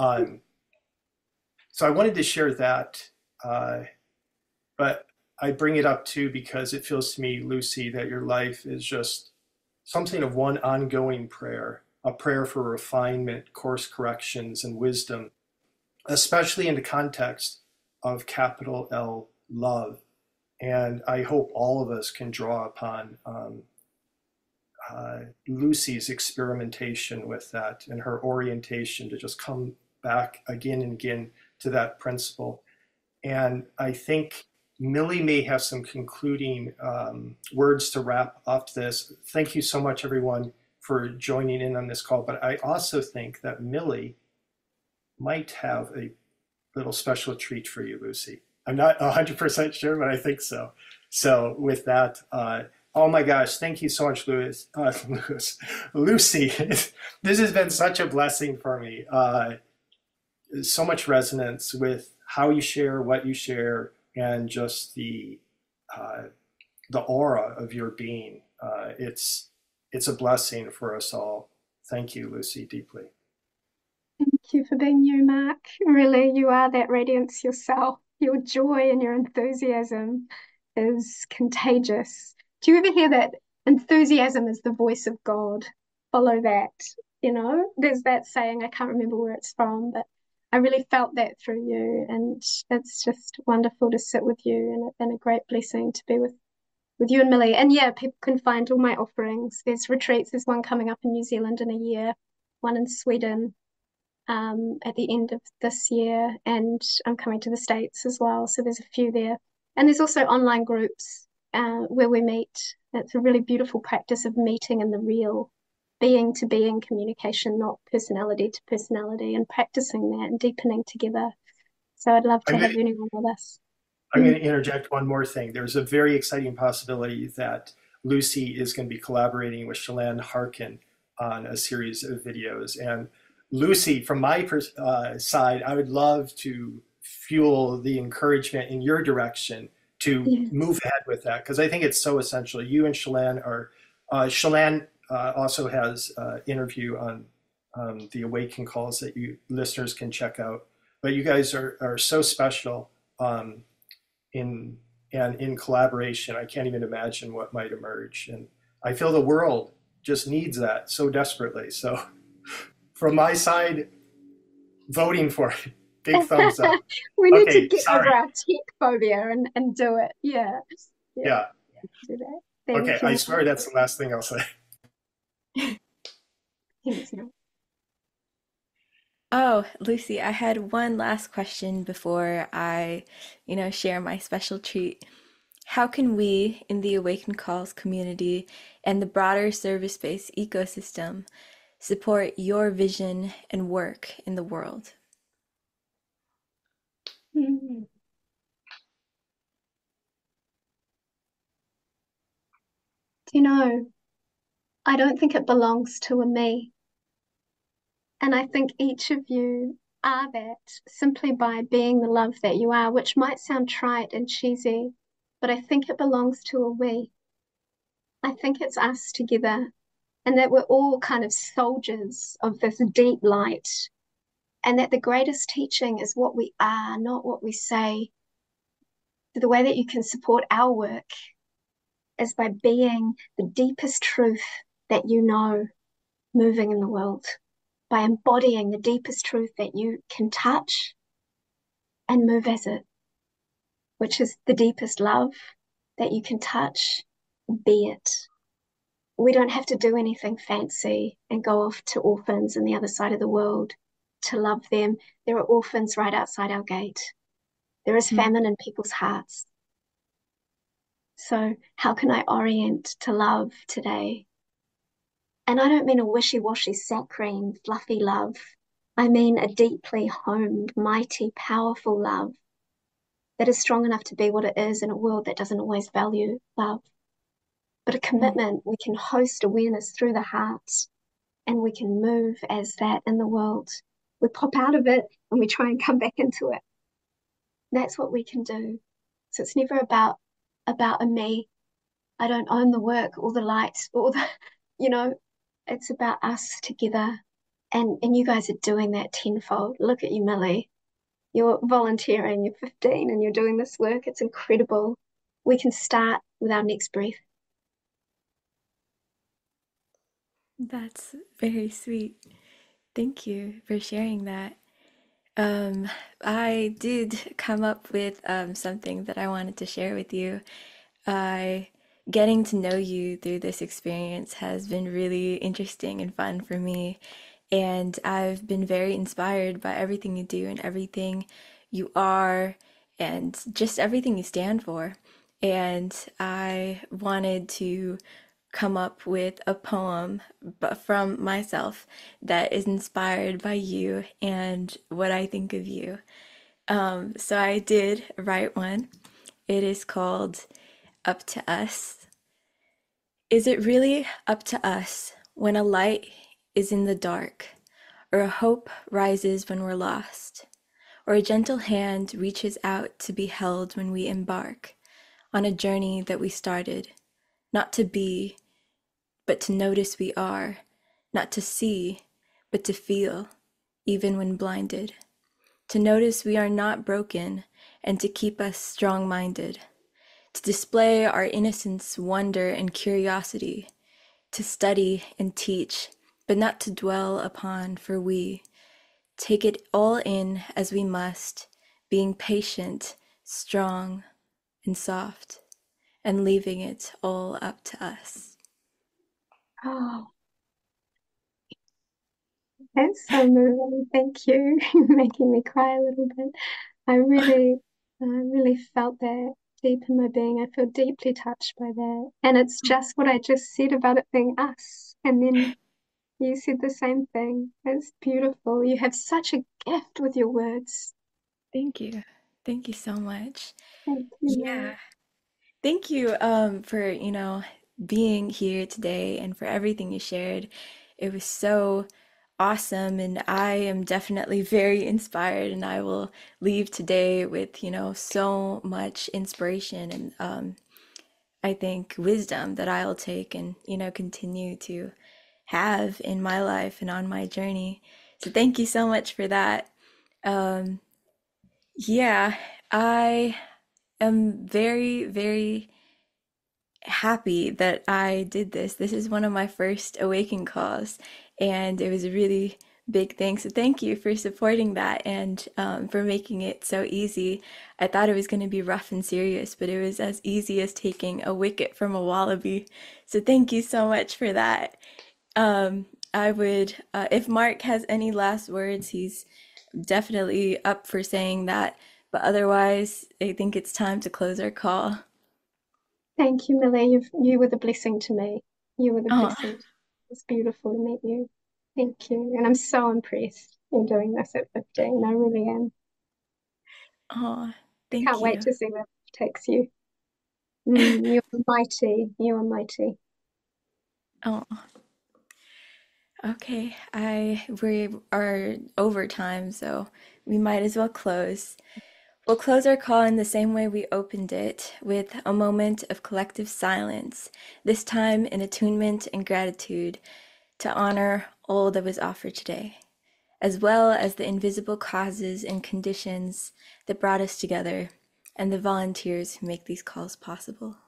So I wanted to share that, but I bring it up too because it feels to me, Lucy, that your life is just something of one ongoing prayer, a prayer for refinement, course corrections, and wisdom, especially in the context of capital L, love. And I hope all of us can draw upon Lucy's experimentation with that and her orientation to just come back again and again to that principle. And I think Millie may have some concluding words to wrap up this. Thank you so much, everyone, for joining in on this call. But I also think that Millie might have a little special treat for you, Lucy. I'm not 100% sure, but I think so. So with that, oh my gosh, thank you so much, Lucy. This has been such a blessing for me. So much resonance with how you share, what you share, and just the aura of your being. It's a blessing for us all. Thank you, Lucy, deeply. Thank you for being you, Mark. Really, you are that radiance yourself. Your joy and your enthusiasm is contagious. Do you ever hear that enthusiasm is the voice of God? Follow that. You know, there's that saying, I can't remember where it's from, but I really felt that through you. And it's just wonderful to sit with you and a great blessing to be with you and Millie. And yeah, people can find all my offerings. There's retreats. There's one coming up in New Zealand in a year, one in Sweden at the end of this year, and I'm coming to the States as well, so there's a few there. And there's also online groups where we meet. It's a really beautiful practice of meeting in the real, being to being communication, not personality to personality, and practicing that and deepening together. So I'd love to have anyone with us. I'm going to interject one more thing. There's a very exciting possibility that Lucy is going to be collaborating with Shalane Harkin on a series of videos. And Lucy, from my side, I would love to fuel the encouragement in your direction to move ahead with that, because I think it's so essential. You and Shalane are, Shalane also has an interview on the Awaken calls that you listeners can check out. But you guys are so special in collaboration. I can't even imagine what might emerge. And I feel the world just needs that so desperately. So from my side, voting for it. Big thumbs up. We need to get over our tech phobia and do it. Yeah. Do that. Okay, I swear that's the last thing I'll say. Oh, Lucy, I had one last question before I, share my special treat. How can we in the Awaken Calls community and the broader service-based ecosystem support your vision and work in the world? I don't think it belongs to a me. And I think each of you are that simply by being the love that you are, which might sound trite and cheesy, but I think it belongs to a we. I think it's us together, and that we're all kind of soldiers of this deep light, and that the greatest teaching is what we are, not what we say. The way that you can support our work is by being the deepest truth that you know moving in the world, by embodying the deepest truth that you can touch and move as it, which is the deepest love that you can touch, be it. We don't have to do anything fancy and go off to orphans in the other side of the world to love them. There are orphans right outside our gate. There is Mm. famine in people's hearts. So, how can I orient to love today? And I don't mean a wishy washy, saccharine, fluffy love. I mean a deeply homed, mighty, powerful love that is strong enough to be what it is in a world that doesn't always value love. But a Mm. commitment, we can host awareness through the heart and we can move as that in the world. We pop out of it and we try and come back into it. That's what we can do. So it's never about a me. I don't own the work or the light or the, you know, it's about us together. And you guys are doing that tenfold. Look at you, Millie. You're volunteering, you're 15 and you're doing this work. It's incredible. We can start with our next breath. That's very sweet. Thank you for sharing that. Um, I did come up with something that I wanted to share with you. I Getting to know you through this experience has been really interesting and fun for me, and I've been very inspired by everything you do and everything you are, and just everything you stand for. And I wanted to come up with a poem but from myself that is inspired by you and what I think of you. So I did write one. It is called Up to Us. Is it really up to us when a light is in the dark, or a hope rises when we're lost, or a gentle hand reaches out to be held when we embark on a journey that we started, not to be, but to notice we are, not to see, but to feel, even when blinded, to notice we are not broken, and to keep us strong minded, to display our innocence, wonder, and curiosity, to study and teach, but not to dwell upon, for we take it all in as we must, being patient, strong, and soft, and leaving it all up to us. Oh, that's so moving. Thank you. You're making me cry a little bit. I really felt that deep in my being. I feel deeply touched by that. And it's just what I just said about it being us. And then you said the same thing. It's beautiful. You have such a gift with your words. Thank you. Thank you so much. Thank you, Millie. Yeah. Thank you for, being here today and for everything you shared. It was so awesome, and I am definitely very inspired, and I will leave today with, so much inspiration and I think wisdom that I'll take and, continue to have in my life and on my journey. So thank you so much for that. Um, yeah, I am very, very happy that I did this. This is one of my first Awaken calls, and it was a really big thing. So thank you for supporting that and for making it so easy. I thought it was going to be rough and serious, but it was as easy as taking a wicket from a wallaby. So thank you so much for that. I would, if Mark has any last words, he's definitely up for saying that. But otherwise, I think it's time to close our call. Thank you, Millie. You were the blessing to me. You were the Oh, blessing. It's beautiful to meet you. Thank you. And I'm so impressed you're doing this at 15. I really am. oh, Can't thank wait you. to see where it takes you. You're mighty. You are mighty. Oh, okay. We are over time, so we might as well close. We'll close our call in the same way we opened it, with a moment of collective silence, this time in attunement and gratitude to honor all that was offered today, as well as the invisible causes and conditions that brought us together and the volunteers who make these calls possible.